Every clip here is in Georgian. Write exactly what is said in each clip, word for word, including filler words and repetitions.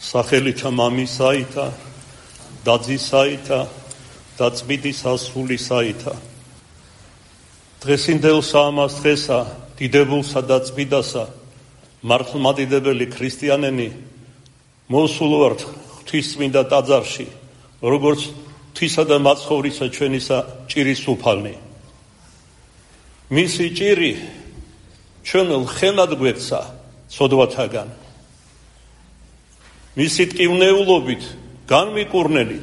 სახელითა მამისაითა და ძისაითა და წმინდისა სულისაითა. დღესინდელსა ამას დღესა დიდებულსა და წმინდასა მართლმადიდებელი ქრისტიანენი მოსულ ვართ ღვთისწმინდა ტაძარში, როგორც ღვთისა და მაცხოვრისა ჩვენისა ჭირის უფალნი. მისი ჭირი ჩვენ ლხენად გვექცა ცოდვათაგან. მისი ტკივნეულობით განმიკურნელით,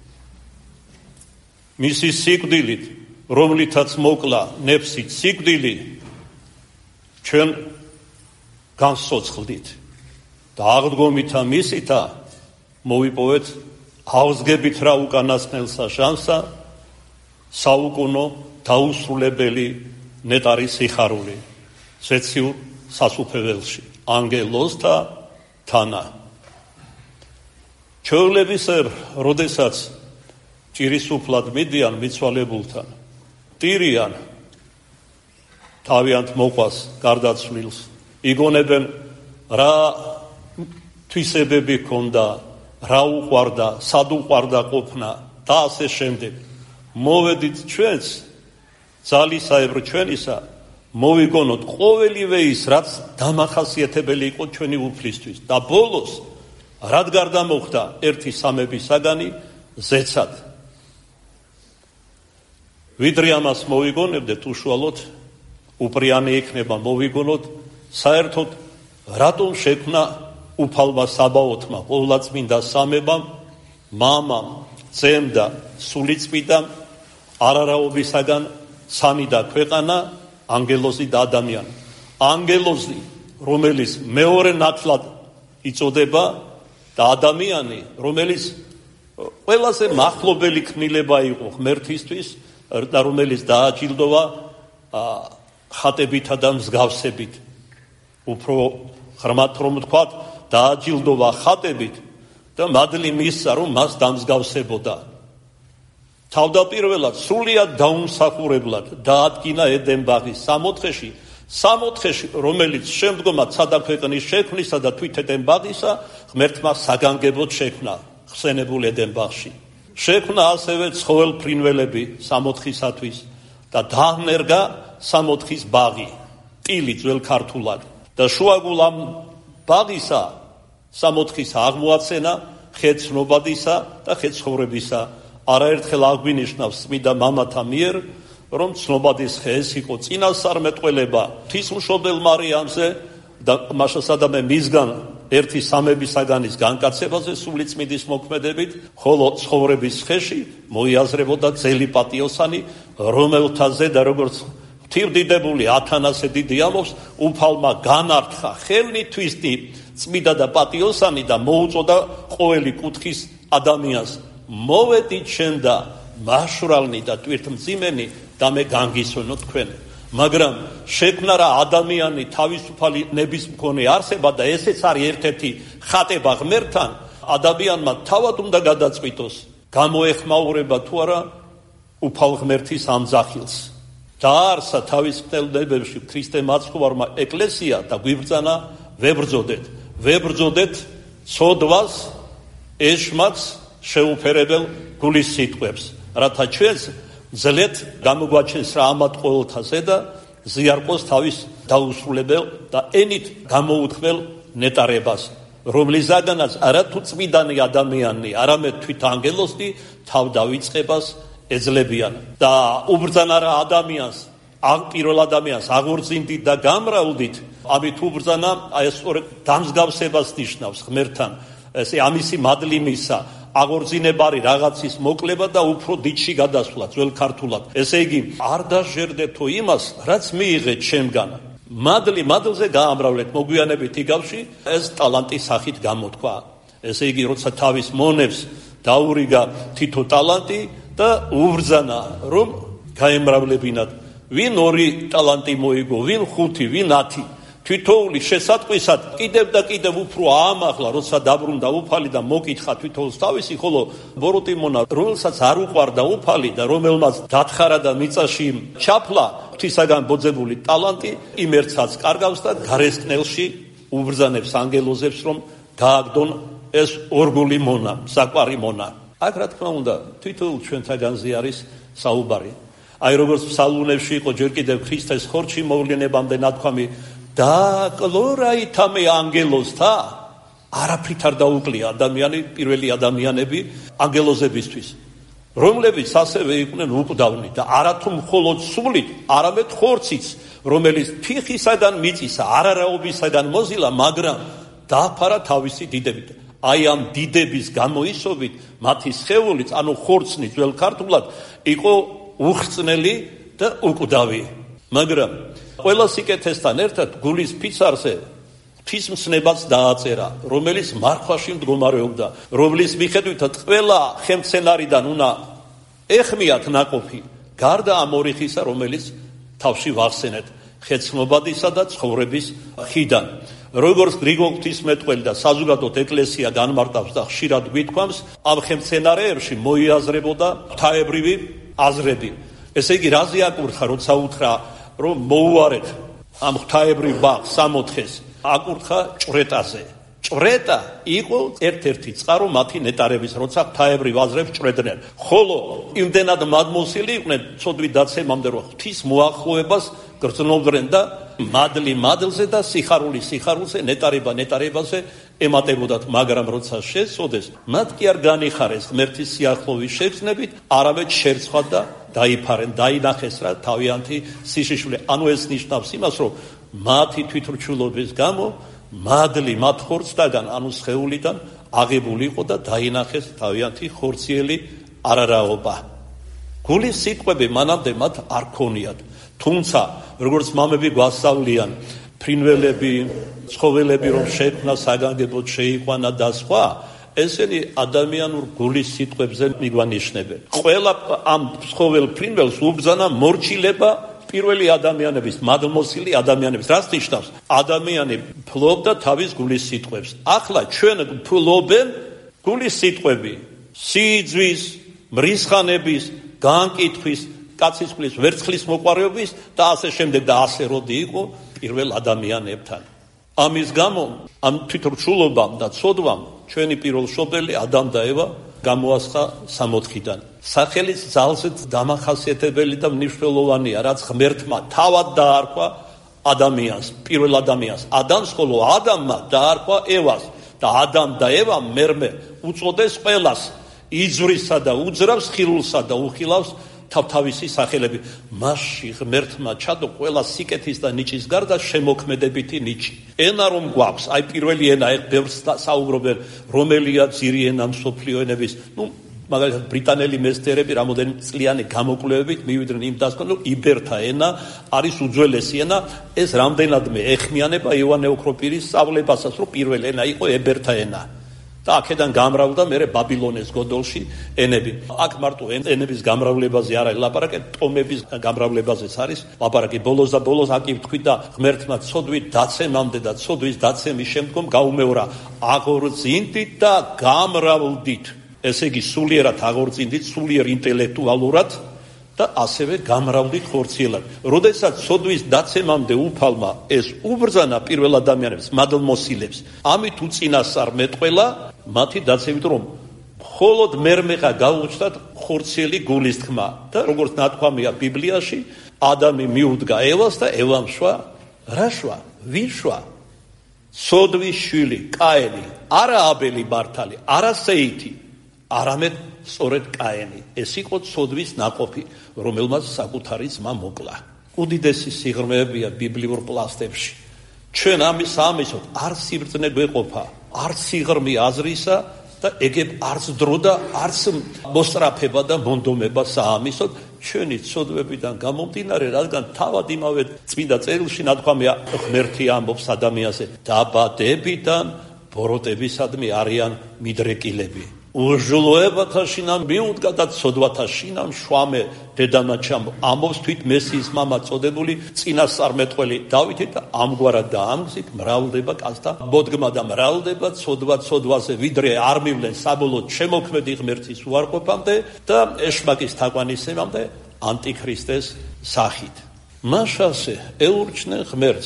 მისი სიკვდილით, რომლითაც მოკლა ნეფსით სიკვდილი, ჩვენ განსოცხლდით და აღდგომითა მისითა მოვიპოვეთ აღსგებით რა უკანასკნელსა ჟანსა საუკუნო დაუსრულებელი ნეტარი სიხარული ზეციურ სასუფეველში ანგელოზთა თანა. ჩვეულებისერ, როდესაც ჭირისუფლად მიდიან მიცვალებულთან, ტირიან თავიანთ მოყვას გარდაცვლილს, იგონებენ რა თვისებები ქონდა, რა უყვარდა, სად უყვარდა ყოფნა და ასე შემდეგ. მოვედით ჩვენც ძალისაებრ ჩვენისა, მოვიგონოთ ყოველივე ის, რაც დამახასიათებელი იყო ჩვენი უფლისთვის და ბოლოს რად გარდა მოხდა ერთი სამების საგანი ზეცად. ვიდრე ამას მოვიგონებდეთ, უშუალოდ უპრიანი იქნება მოვიგონოთ საერთოდ რატომ შექმნა უფალმა საბაოთმა, ყოვლადწმინდა სამებამ, მამამ, ძემ და სულიწმიდამ არარაობისაგან სანი და ქვეყანა, ანგელოზი და ადამიანი. ანგელოზი, რომელიც მეორე ნათლად იწოდება და ადამიანი, რომელიც ყველაზე მახლობელი ქმნილება იყო ღმერთისთვის და რომელიც დააჯილდოვა ხატებითა და მსგავსებით. უფრო ღრმად რომ ვთქვათ, დააჯილდოვა ხატებით და მადლი მისცა, რომ მას დამსგავსებოდა. თავდაპირველად სრულიად დაუმსახურებლად დაადგინა ედენ ბაღის სამოთხეში, სამოთხეში, რომელიც შემდგომად სადაქვეყნის შექმნისა და თვით ედენ ბაღისა ღმერთმა საგანგებოდ შექმნა ხსენებულ ედენ ბაღში. შექმნა ასევე ცხოველ ფრინველები სამოთხისათვის და დაანერგა სამოთხის ბაღი, ტილი ძველ ქართულად და შუაგულ ამ ბაღისა სამოთხის აღმოაცენა ხეცნობადისა და ხეცხოვრებისა. არაერთხელ აღვინიშნავს წმინდა მამათა მიერ, რომ ცნობადის ხე ეს იყო წინასწარმეტყველება ღვთისმშობელ მარიამზე და მაშასადამე მისგან ერთი სამების საგანის განკაცებაზე სულიწმიდის მოქმედებით, ხოლო ცხოვრების ხეში მოიაზრებოდა ძელი პატიოსანი, რომელთა ზედა როგორც ღვთივდიდებული ათანასე დიდი ამბობს, უფალმა განართხა ხელნითვისნი წმიდა და პატიოსანი და მოუწოდა ყოველი კუთხის ადამიანს, მოვედით შენ და მაშვრალნი და ტვირთმძიმენი და მე განგისვენო თქვენ. მაგრამ შექმნა რა ადამიანი თავისუფალი ნების მქონე არსება და ესეც არის ერთ-ერთი ხატება ღმერთთან, ადამიანმა თავად უნდა გადაწყვიტოს, გამოეხმაურება თუ არა უფალ ღმერთის ამძახილს. დაარსა თავის მკვლელებებში ქრისტე მაცხოვარმა ეკლესია და გვიბრძანა ვებრძოდეთ. ვებრძოდეთ ცოდვას, ეშმაკს, შეუფერებელ გულის სიტყვებს, რათა ჩვენს ძლეთ გამოგვაჩენს რა ამათ ყოველთა ზედა ზიარყოს თავის დაუსრულებელ და ენით გამოუთხრელ ნეტარებას, რომლისგანაც არა თუ წმინდანი ადამიანი, არამედ თვით ანგელოზი თავ დავიწყებას ეძლებიან და უბრძანა რა ადამიანს, პირველ ადამიანს აღორძინდით და გამრავლდით. ამით უბრძანა აი სწორედ დამსგავსებას ნიშნავს ღმერთთან, ესე ამისი მადლი მისცა, აღორძინებარი რაღაცის მოკლება და უფრო დიდში გადასვლა ძველ ქართულად. ესე იგი, არ დაჟერდეთო იმას, რაც მიიღეთ ჩემგან. მადლი მადლზე გაამრავლეთ მოგვიანებით იგავში, ეს ტალანტის სახით გამოთქვა. ესე იგი, როცა თავის მონებს დაურიგა თითო ტალანტი და უბრძანა, რომ გაემრავლებინათ, ვინ ორი ტალანტი მოიგო, ვინ ხუთი, ვინ ათი. თვითოული შესატყვისად კიდევ და კიდევ უფრო აამახლა, როცა დაბრუნდა უფალი და მოკითხა თვითოულს თავისი, ხოლო ბოროტიმონა, რომელსაც არ უყვარდა უფალი და რომელმაც დათხარა და მიწაში ჩაფლა ღვთისაგან ბოძებული ტალანტი, იმერცაც კარგავს და გარესკნელში უბრძანებს ანგელოზებს, რომ გააგდონ ეს ორგული მონა, საკვარი მონა. აქ რა თქმა უნდა, თვითონ ჩვენთაგანზე არის საუბარი. აი როგორც ფსალმუნებში იყო ჯერ კიდევ ქრისტეს ხორჩი მოვლენებამდე ნათქვამი დაკლორაითა მე ანგელოზთა, არაფრით არ დაუკლია ადამიანი, პირველი ადამიანები ანგელოზებისთვის, რომლებიც ასევე იყვნენ უკვდავნი და არათუ მხოლოდ სულით, არამედ ხორციც, რომელიც ფიხისაგან მიწისა, არარაობისაგან მოზილა, მაგრამ დააფარა თავისი დიდებით. აი ამ დიდების გამოისობით მათი სხეულიც, ანუ ხორცნი ძველ ქართულად იყო უხრწნელი და უკვდავი. მაგრამ ყველა სიკეთესთან ერთად გულის ფიცარზე ღვთისმცნებაც დააწერა, რომელიც მარხვაში მდგომარეობდა, რომლის მიხედვითაც ყველა ხელმცენარიდან უნდა ეხმიათ ნაყოფი, გარდა ამ ორი ხისა, რომელიც თავში ვახსენეთ, ხეცნობადისა და ცხოვრების ხიდან. როგორც გრიგოლ ღვთისმეტყველი და საზოგადოებრივ ეკლესია განმარტავს და ხშირად გვითქვამს, ამ ხელმცენარეებში მოიაზრებოდა ღვთაებრივი აზრები. ესე იგი, რაზე აკურთხა, როცა უთხრა, რომ მოუარეთ ამ ღვთაებრივ ბაღს სამოთხეს, აკურთხა ჭვრეტაზე. ჭვრეტა იყო ერთ-ერთი წყარო მათი ნეტარების, როცა ღვთაებრივ აზრებს ჭვრეტდნენ. ხოლო იმდენად მადმოსილი იყვნენ ცოდვით დაცემამდე, რომ ღვთის მოახლოებას გრძნობდნენ და მადლი მადლზე და სიხარული სიხარულზე, ნეტარება ნეტარებაზე ემატებოდათ, მაგრამ როცა შეწოდეს, მათ კი არ განიხარეს ღმერთის სიახლოვის შეგრძნებით, არამედ შერცხვა და დაიფარენ, დაინახეს რა თავიანთი სიშიშვლე. ანუ ეს ნიშნავს იმას, რომ მათი თვითრჩულობის გამო მადლი მათ ხორცდაგან, ანუ სხეულიდან აღებული იყო და დაინახეს თავიანთი ხორციელი არარაობა. გულის სიტყვები მანამდე მათ არ ქონიათ. თუმცა, როგორც მამები გვასწავლიან, ფრინველები, ცხოველები რომ შექმნა, საგანგებოდ შეიყვანა და სხვა, ესენი ადამიანურ გულის სიტყვებზე მიგვანიშნებენ. ყველა ამ ცხოველ ფრინველს უბრძანა მორჩილება პირველი ადამიანების, მადლმოსილი ადამიანების. რას ნიშნავს? ადამიანი ფლობდა თავის გულის სიტყვებს. ახლა ჩვენ ფლობენ გულის სიტყვები სიძვის, მრისხანების, განკითხვის, კაცისყრის, ვერცხლის მოყვარეობის და ასე შემდეგ და ასე როდი იყო პირველ ადამიანებთან. ამის გამო ამ თვითრჩულობამ და ცოდვამ ჩვენი პირველშობილი ადამ და ევა გამოასხა სამოთხიდან. სახელის ძალზედ დამახასიათებელი და მნიშვნელოვანია, რაც ღმერთმა თავად დაარქვა ადამიანს, პირველ ადამიანს, ადამს, ხოლო ადამმა დაარქვა ევას და ადამ და ევა მერმე უწოდეს ყველას, იძვრისა და უძრავს, ხილულსა და უხილავს თავთავისი სახელები. მასში ღმერთმა ჩადო ყველა სიკეთის და ნიჭის გარდა შემოქმედებითი ნიჭი. ენა რომ გვაქვს, აი პირველი ენა, ეხ ბევრს საუბრობენ, რომელია ძირი ენა მსოფლიო ენების. ნუ მაგალითად ბრიტანელი მეცნიერები რამოდენიმე წლიანი გამოკვლევებით მივიდნენ იმ დასკვნას, რომ იბერთა ენა არის უძველესი ენა. ეს რამდენადმე ეხმიანება იოანე ოქროპირის სწავლებასაც, რომ პირველი ენა იყო ებერთა ენა. და აქედან გამრავლდა მერე ბაბილონის გოდოლში ენები. აქ მარტო ენების გამრავლებაზე არ არის ლაპარაკი, ტომების გამრავლებაზეც არის ლაპარაკი. ბოლოს და ბოლოს აქ ვთქვით და ღმერთმა ცოდვით დაცემამდე და ცოდვის დაცემის შემდგომ გაუმეორა, აღორძინდით და გამრავლდით. ესე იგი, სულიერად აღორძინდით, სულიერ ინტელექტუალურად და ასევე გამრავლდით ხორციელად. როდესაც ცოდვის დაცემამდე უფალმა ეს უბრძანა პირველ ადამიანებს, მადლმოსილებს, ამით უწინასწარ მეტყველა მათი დაცემით, რომ მხოლოდ მერმეღა გაუჩნდათ ხორციელი გულის თქმა და როგორც ნათქვამია ბიბლიაში, ადამი მიუდგა ევას და ევამ შვა, რა შვა? ვინ შვა? ცოდვის შვილი, კაენი, არა აბელი მართალი, არა სეითი, არამედ სწორედ კაენი. ეს იყო ცოდვის ნაყოფი, რომელმაც საკუთარი ძმა მოკლა. უდიდესი სიღრმეებია ბიბლიურ პლასტებში. ჩვენ ამის ამისოთ არ სიბრძნე გვეყოფა, არც სიღრმე აზრისა და ეგებ არც დრო და არც მოსწრაფება და მონდომება საამისოთ ჩვენი ცოდვებიდან გამომდინარე, რადგან თავად იმავე წმინდა წერილში ნათქვამია, ღმერთი ამბობს ადამიანზე, დაბადებიდან ბოროტებისადმი არიან მიდრეკილები. უჟლოებათა შინამ მიუდგა და ცოდვათა შინამ შვამე დედანაჩამ, ამბობს თვით მესიის მამა წოდებული წინასწარმეტყველი დავითი და ამგვარად და ამგზით მრავლდება კაცთა მოდგმა და მრავლდება ცოდვა ცოდვაზე, ვიდრე არ მივლენ საბოლოოდ შემოქმედი ღმერთის უარყოფამდე და ეშმაკის თაყვანისმამდე ანტიქრისტეს სახით. მაშასე ეურჩნენ ღმერთს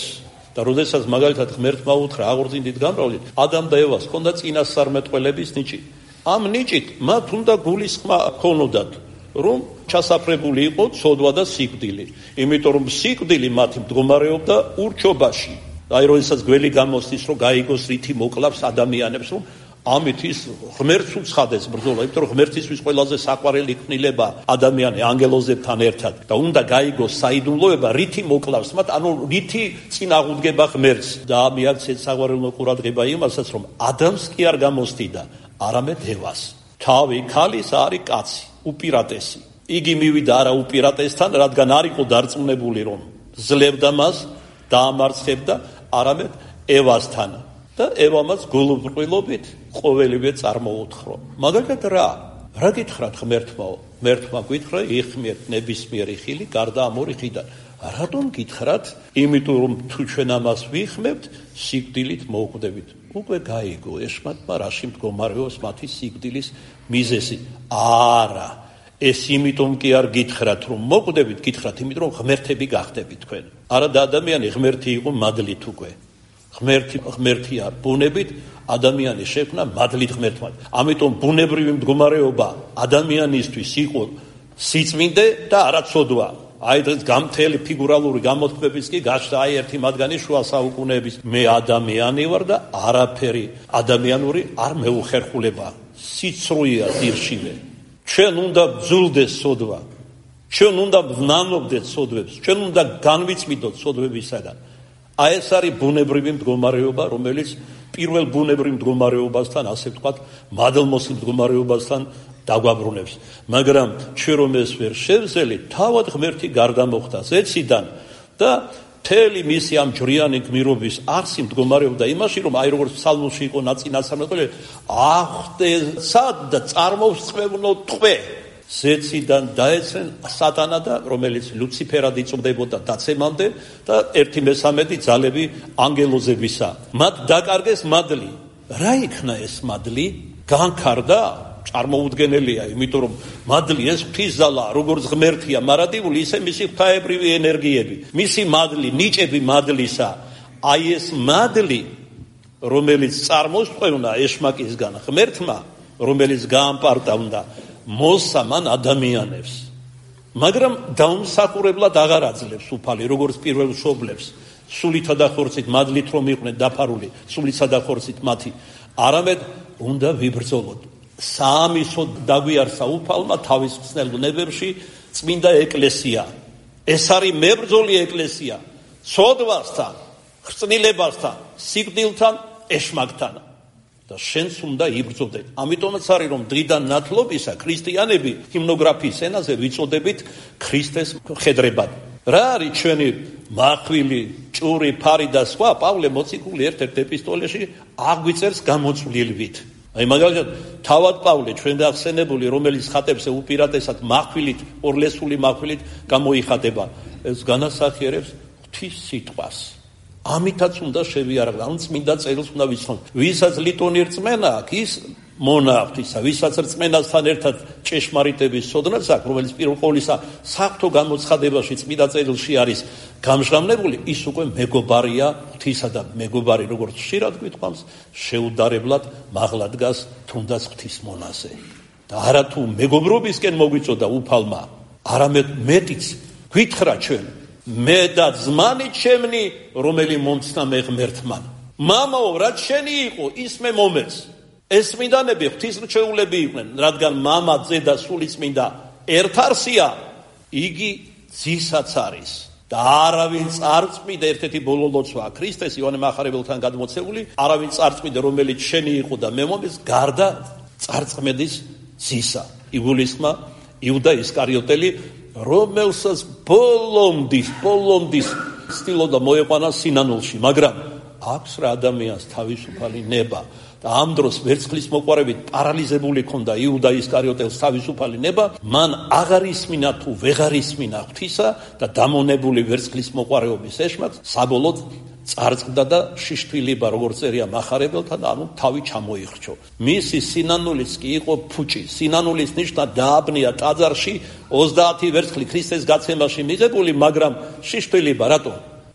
და როდესაც მაგალითად ღმერთმა უთხრა აღორძინდით გამრავლით, ადამ და ევას ჰქონდა წინასწარმეტყველების ნიჭი. ამ ნიჭით მათ უნდა გულისხმა ჰქონოდათ, რომ ჩასაფრებული იყო ცოდვა და სიკვდილი. იმიტომ რომ სიკვდილი მათი მდგომარეობდა ურჩობაში. აი როდესაც გველი გამოსდის, რომ გაიგოს რითი მოკლავს ადამიანებს, რომ ამით ის ღმერთს უცხადეს ბრძოლა, იმიტომ რომ ღმერთისთვის ყველაზე საყვარელი ქმნილება ადამიანი ანგელოზებთან ერთად და უნდა გაიგოს საიდუმლოება, რითი მოკლავს მათ, ანუ რითი წინ აღუდგება ღმერთს. და მიაქცეთ საყვარელო ყურადღება იმასაც, რომ ადამს კი არ გამოსდიდა, არამედ ევას. თავი ქალის არის კაცი, უპირატესი. იგი მივიდა არა უპირატესთან, რადგან არ იყო დარწმუნებული, რომ ძლევდა მას, დაამარცხებდა, არამედ ევასთან. და ევამაც გულუბრყვილობით ყოველივე წარმოუთხოვ. მაგალითად რა? რა გითხრათ ღმერთმაო? ღმერთმა გითხრა იხმიეთ ნებისმიერი ხილი გარდა ამ ორი ხიდან. რატომ გითხრათ? იმიტომ რომ თუ ჩვენ ამას ვიხმებთ, სიკვდილით მოვკვდებით. უკვე გაიგო ეშმაკმა რაში მდგომარეობს მათი სიკვდილის მიზეზი. არა, ეს იმიტომ კი არ გითხრათ რომ მოვკვდებით, გითხრათ იმიტომ რომ ღმერთები გახდებით თქვენ. არა და ადამიანი ღმერთი იყო მადლით უკვე. ღმერთი ღმერთია ბუნებით, ადამიანი შექმნა მადლით ღმერთმა. ამიტომ ბუნებრივი მდგომარეობა ადამიანისთვის იყო სიწმინდე და არაცოდვა. აი ეს გამთელი ფიგურალური გამოთქმების კი გაჩნდა აი ერთი მათგანი შუა საუკუნეების. მე ადამიანი ვარ და არაფერი ადამიანური არ მეუხერხულება. სიცრუეა ძირშივე. ჩვენ უნდა ბძულდეს სოდვა. ჩვენ უნდა ვნანობდეთ სოდვებს. ჩვენ უნდა განვიწმინდოთ სოდვებისაგან. აი ეს არის ბუნებრივი მდგომარეობა, რომელიც პირველ ბუნებრივ მდგომარეობასთან, ასე ვთქვათ, მადლმოსილ მდგომარეობასთან დაგვაბრუნებს. მაგრამ ჩვენ რომ ეს ვერ შევძელით, თავად ღმერთი გარდა მოხდა ზეციდან და მთელი მისი ამ ჯვრიანი გმირობის არსი მდგომარეობდა იმაში, რომ აი როგორც ფსალმოში იყო ნაწინასწარმეტყველი, ახდესად და წარმოვსწვევნო ტყვე. ზეციდან დაეცენ სატანა და რომელიც ლუციფერად იწვდებოდა დაცემამდე და ერთი მესამედი ძალები ანგელოზებისა. მათ დაკარგეს მადლი. რა იქნა ეს მადლი? განქარდა? წარმოუდგენელია, იმიტომ რომ მადლი ეს ღვთისძალა, როგორც ღმერთია მარადიული, ისე მისი ღვთაებრივი ენერგიები. მისი მადლი, ნიჭები მადლისა. აი ეს მადლი, რომელიც წარმოსწევნა ეშმაკისგან ღმერთმა, რომელიც გაამპარტავდა მოსამან ადამიანებს. მაგრამ დაუმსახურებლად აღარ აძლევს უფალი, როგორც პირველ მშობლებს, სულითა და ხორცით მადლით რომ იყვნენ დაფარული, სულითა და ხორცით მათი, არამედ უნდა ვიბრძოლოთ. საამისო დაგვიარსა უფალმა თავის ხსნელ ნებებში წმინდა ეკლესია. ეს არის მებრძოლი ეკლესია, ცოდვასთან, ხრწნილებასთან, სიკვდილთან, ეშმაკთან. და შენს უნდა იბრძოდე. ამიტომაც არის რომ დღიდან ნათლობისა ქრისტიანები ჰიმნოგრაფიის ენაზე ვიწოდებით ქრისტეს მხედრებად. რა არის ჩვენი მახვილი, ჭური, ფარი და სხვა? პავლე მოციქული ერთ-ერთ ეპისტოლეში აღვიწერს გამოწვლილვით. აი მაგალითად თავად პავლე ჩვენ გახსენებული, რომელიც ხატებს უპირატესად მახვილით, ორლესული მახვილით გამოიხატება, ეს განასახიერებს ღვთის სიტყვას. ამითაც უნდა შევიარაღოთ, ამ წმინდა წერილს უნდა ვიცხოთ. ვისაც ლიტონი რწმენა აქვს, ის მონაღვთისა, ვისაც რწმენასთან ერთად ჭეშმარიტების სოდნაც აქვს, რომელიც პირველ ყოვლისა საღვთო გამოცხადებაში წმინდა წერილში არის გამჟღავნებული, ის უკვე მეგობარია ღვთისა და მეგობარი, როგორც ხშირად გვითხოვს, შეუდარებლად მაღლა დგას თუნდაც ღვთის მონაზე. და არა თუ მეგობრობისკენ მოგვიწოდა უფალმა, არამედ მეტიც გვითხრა ჩვენ მე და ძმანი ჩემნი, რომელი მომცნა მე ღმერთმან. მამაო, რაც შენი იყო, ის მე მომეც. ეს წმინდანები ღვთისმრჩეულები იყვნენ, რადგან მამა, ძე და სული წმინდა ერთ არსია, იგი ძისაც არის. და არავინ წარწმიდა, ერთ-ერთი ბოლო ლოცვაა ქრისტეს იოანე მახარებელთან გადმოცემული, არავინ წარწმიდა, რომელიც შენი იყო და მე მომეც, გარდა წარწმედის ძისა. იგულისხმა იუდა ისკარიოტელი, რომელსაც ბოლომდის, ბოლომდის ცდილობდა მოეყვანა სინანულში, მაგრამ აქვს რა ადამიანს თავისუფალი ნება. და ამ დროს ვერცხლის მოყვარებით პარალიზებული ქონდა იუდა ისკარიოტელს თავისუფალი ნება, მან აღარ ისმინა თუ ვეღარ ისმინა ღვთისა და დამონებული ვერცხლის მოყვარეობის ეშმაკს, საბოლოოდ წარწყდა და შიშთვილება, როგორც წერია მახარებელთან, ანუ თავი ჩამოიხრჩო. მისი სინანულის კი იყო ფუჭი. სინანულის ნიშნა დააბნია ტაძარში ოცდაათი ვერცხლი ქრისტეს გაცემაში მიღებული, მაგრამ შიშთვილება რატო?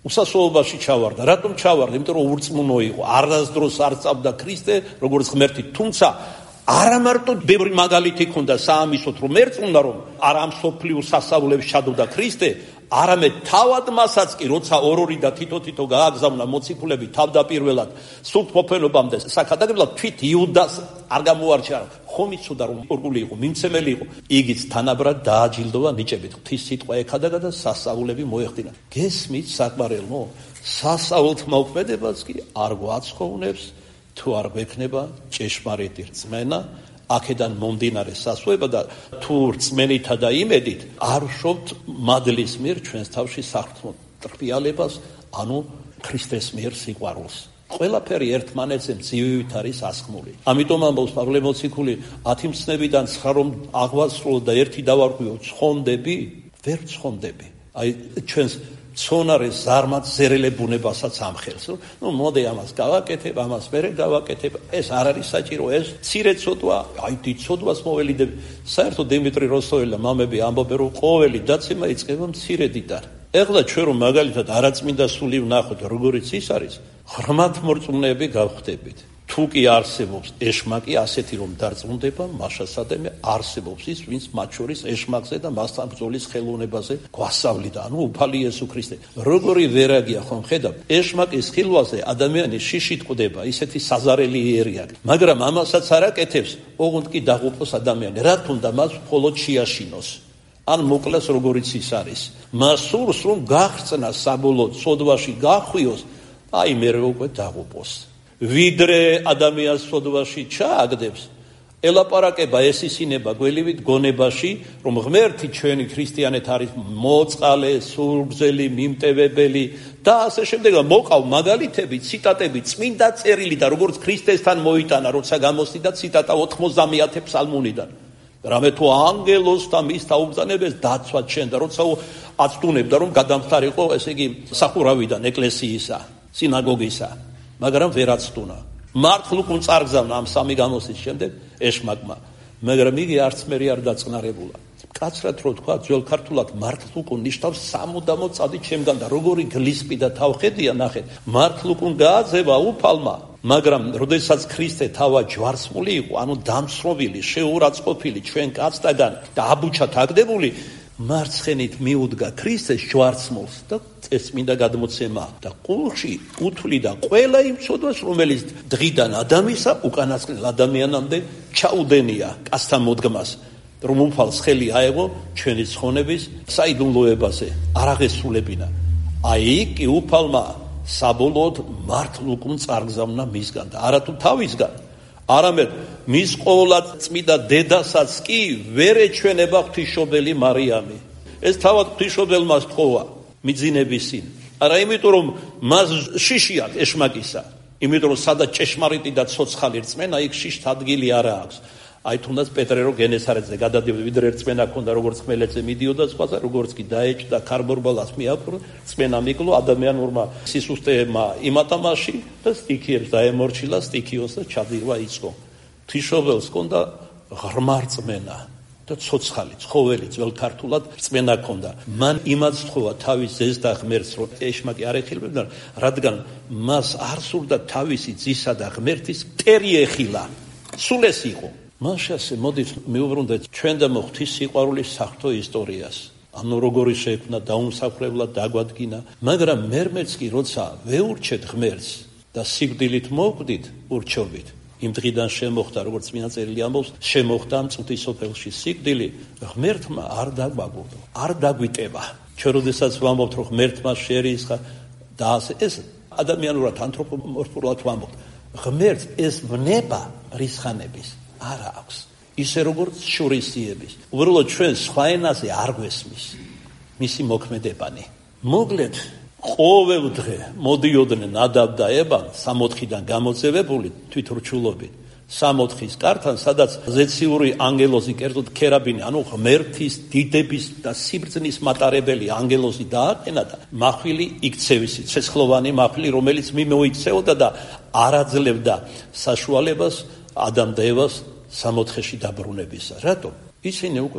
უსასრულობაში ჩავარდა. რატომ ჩავარდა? იმიტომ რომ ურწმუნო იყო. არასდროს არ წავდა ქრისტე, როგორც ღმერთი, თუმცა არა მარტო ბევრი მაგალითი ქონდა საამისოთ, რომ ერწმუნა, რომ არ ამ სოფლიურ სასწაულებს ჩადოდა ქრისტე, არამედ თავად მასაც კი, როცა ორ-ორი და თითო-თითო გააგზავნა მოციქულები თავდაპირველად სულთ მოფენობამდე საქადაგებლად, თვით იუდას არ გამოარჩია, ხომ იცოდა რომ ორგული იყო, მიმცემელი იყო, იგიც თანაბრად დააჯილდოვა ნიჭებით. ღვთის სიტყვა ეკადაგა და სასწაულები მოეხდინა. გესმით საყვარელო, სასწაულთ მოქმედებას კი არ გვაცხოვნებს თუ არ გვექნება ჭეშმარიტი რწმენა, აქედან მომდინარე სასუება და თუ რწმენითა და იმედით არ ვშობთ მადლის მიერ ჩვენს თავში საღთმო ტრფიალებას, ანუ ქრისტეს მიერ სიყვარულს. ყველაფერი ერთმანეთზე მძივივით არის ასხმული. ამიტომ ამბობს პავლე მოციქული, ათი მცნებიდან ცხრა რომ აღვასრულო და ერთი დავარღვიო, ცხონდები? ვერ ცხონდები. აი ჩვენს ცონარეს ზარმად ზერელე ბუნებასაც ამხელს. ნუ მოდი ამას გავაკეთებ, ამას მერე გავაკეთებ. ეს არ არის საჭირო, ეს მცირე ცოდვა, აი დიდ ცოდვას მოველიდებ. საერთოდ დიმიტრი როსტოველა მამები ამბობენ, რომ ყოველი დაცემა იწყება მცირედიდან. ეხლა ჩვენ რომ მაგალითად არაწმინდა სული ვნახოთ, როგორიც ის არის, ღრმად მორწმუნეები გავხდებით. თუ კი არსებობს ეშმაკი ასეთი რომ დარწმუნდება, მაშასადამე არსებობს ის, ვინც მათ შორის ეშმაკზე და მასთან ბრძოლის ხელოვნებაზე გვასწავლიდა, ანუ უფალი იესო ქრისტე. როგორი ვერაგია ხომ ხედავ, ეშმაკის ხილვაზე ადამიანი შიშით ყვდება, ისეთი საზარელი იერი აქვს. მაგრამ ამასაც არ აკეთებს, ოღონდ კი დაღუპოს ადამიანი. რა თუნდა მას მხოლოდ შეაშინოს. ან მოკლეს როგორიც ის არის. მას სურს რომ გაღწნა საბოლოოდ სოდვაში გახვიოს, აი მერე უკვე დაღუპოს. ვიდრე ადამიანს სოდვაში ჩააგდებს, ელაპარაკება ესისინება გველივით გონებაში, რომ ღმერთი ჩვენი ქრისტიანეთ არის მოწყალე, სულგზელი, მიმტევებელი და ასე შემდეგ. მოყავ მაგალითები, ციტატები, წმინდა წერილი და როგორც ქრისტესთან მოიტანა, როცა გამოსდიდა ციტატა ოთხმოცდამეათე ფსალმუნიდან. რამე თუ ანგელოს და მის თაობძანებას დაცვად შენ და როცა აცდუნებდა რომ გადამხდარიყო, ესე იგი სახურავიდან ეკლესიისა, სინაგოგისა, მაგრამ ვერ აცდუნა. მართლ უკან წარგზავნა ამ სამი გამოსის შემდეგ ეშმაკმა, მაგრამ იგი არც მერი არ დაწყნარებულა. კაცრად რო თქვა, ძველ ქართულად მართლ უკან ნიშნავს სამუდამო წადი ჩემგან და როგორი გლისპი და თავხედია ნახეთ. მართლ უკან გააძევა უფალმა, მაგრამ როდესაც ქრისტე თავა ჯვარცმული იყო, ანუ დამსრობილი, შეურაცხყოფილი ჩვენ კაცთაგან და აბუჩად აგდებული, მარცხენით მიუდგა ქრისტეს ჯვარცმულს და წესმინდა გადმოცემა და ყურში უთვლიდა ყველა იმ ცოდვას, რომელიც დღიდან ადამისა უკანასკნელ ადამიანამდე ჩაუდენია კაცთან მოდგმას, რომ უფალს ხელი აეღო ჩვენი ცხონების საიდუმლოებაზე, არ აღესრულებინა. აი კი უფალმა საბოლოოდ მართლ უკან წარგზავნა მისგან და არათუ თავისგან, არამედ მის ყოვლად წმიდა დედასაც კი ვერ ეჩვენება ღვთისმშობელი მარიამი. ეს თავად ღვთისმშობელმა სთხოვა მიძინებისინ. არა იმიტომ რომ მას შიში აქვს ეშმაკისა, იმიტომ რომ სადაც ჭეშმარიტი და ცოცხალი რწმენა, იქ შიშთ ადგილი არა აქვს. აი თუნდაც პეტრე რო გენესარეთზე გადადიოდა, ვიდრე რწმენა ქონდა, როგორც ხმელეთზე მიდიოდა სხვაზე, როგორც კი დაეჭდა ქარბორბალას მიაპყრო, რწმენა მიკლო ადამიანურმა სისუსტეებმა იმატამაში და სტიქიებს დაემორჩილა, სტიქიოს და ჩადირვა იწყო. ღვთისმშობელს ქონდა ღრმა რწმენა და ცოცხალი, ცხოველი, ძველ ქართულად რწმენა ქონდა. მან იმაც სთხოვა თავის ძეს და ღმერთს, რომ ეშმაკი არ ეხილებოდა, რადგან მას არ სურდა თავისი ძისა და ღმერთის მტერი ეხილა. სულ ეს იყო. მაშასე მოდით მივუბრუნდეთ ჩვენ და ღვთის სიყვარულის საღვთო ისტორიას. ანუ როგორი შეექმნა დაუმსახურებლად დაგვადგინა, მაგრამ მერმეც კი როცა ვეურჩეთ ღმერთს და სიკვდილით მოვკვდით ურჩობით, იმ დღიდან შემოხდა, როგორც წმინდა წერილი ამბობს, შემოხდა მწუთის სოფელში სიკვდილი, ღმერთმა არ დაგვაგულდა, არ დაგვიტება. ჩვენ როდესაც ვამბობთ, რომ ღმერთმა შეერისხა და ასე, ეს ადამიანურად ანთროპომორფულად ვამბობთ. ღმერთს ეს ვნება რისხანების არა აქვს, ისე როგორც შურისიების. უბრალოდ ჩვენ სხვა ენაზე არ გვესმის მისი მოქმედებანი. მოგლეთ, ყოველ დღე მოდიოდნენ ადამ და ევამ სამოთხიდან გამოძევებული თვითრჩულობით სამოთხის კართან, სადაც ზეციური ანგელოზი, კერძოდ ქერაბინი, ანუ ღმერთის დიდების და სიბრძნის მატარებელი ანგელოზი დააყენა და მახვილი იქცევისი, ცეცხლოვანი მახვილი, რომელიც მიმოიქცეოდა და არაძლევდა საშუალებას ადამ და ევას სამოთხეში დაბრუნებისა. რატომ? ისინი უკვე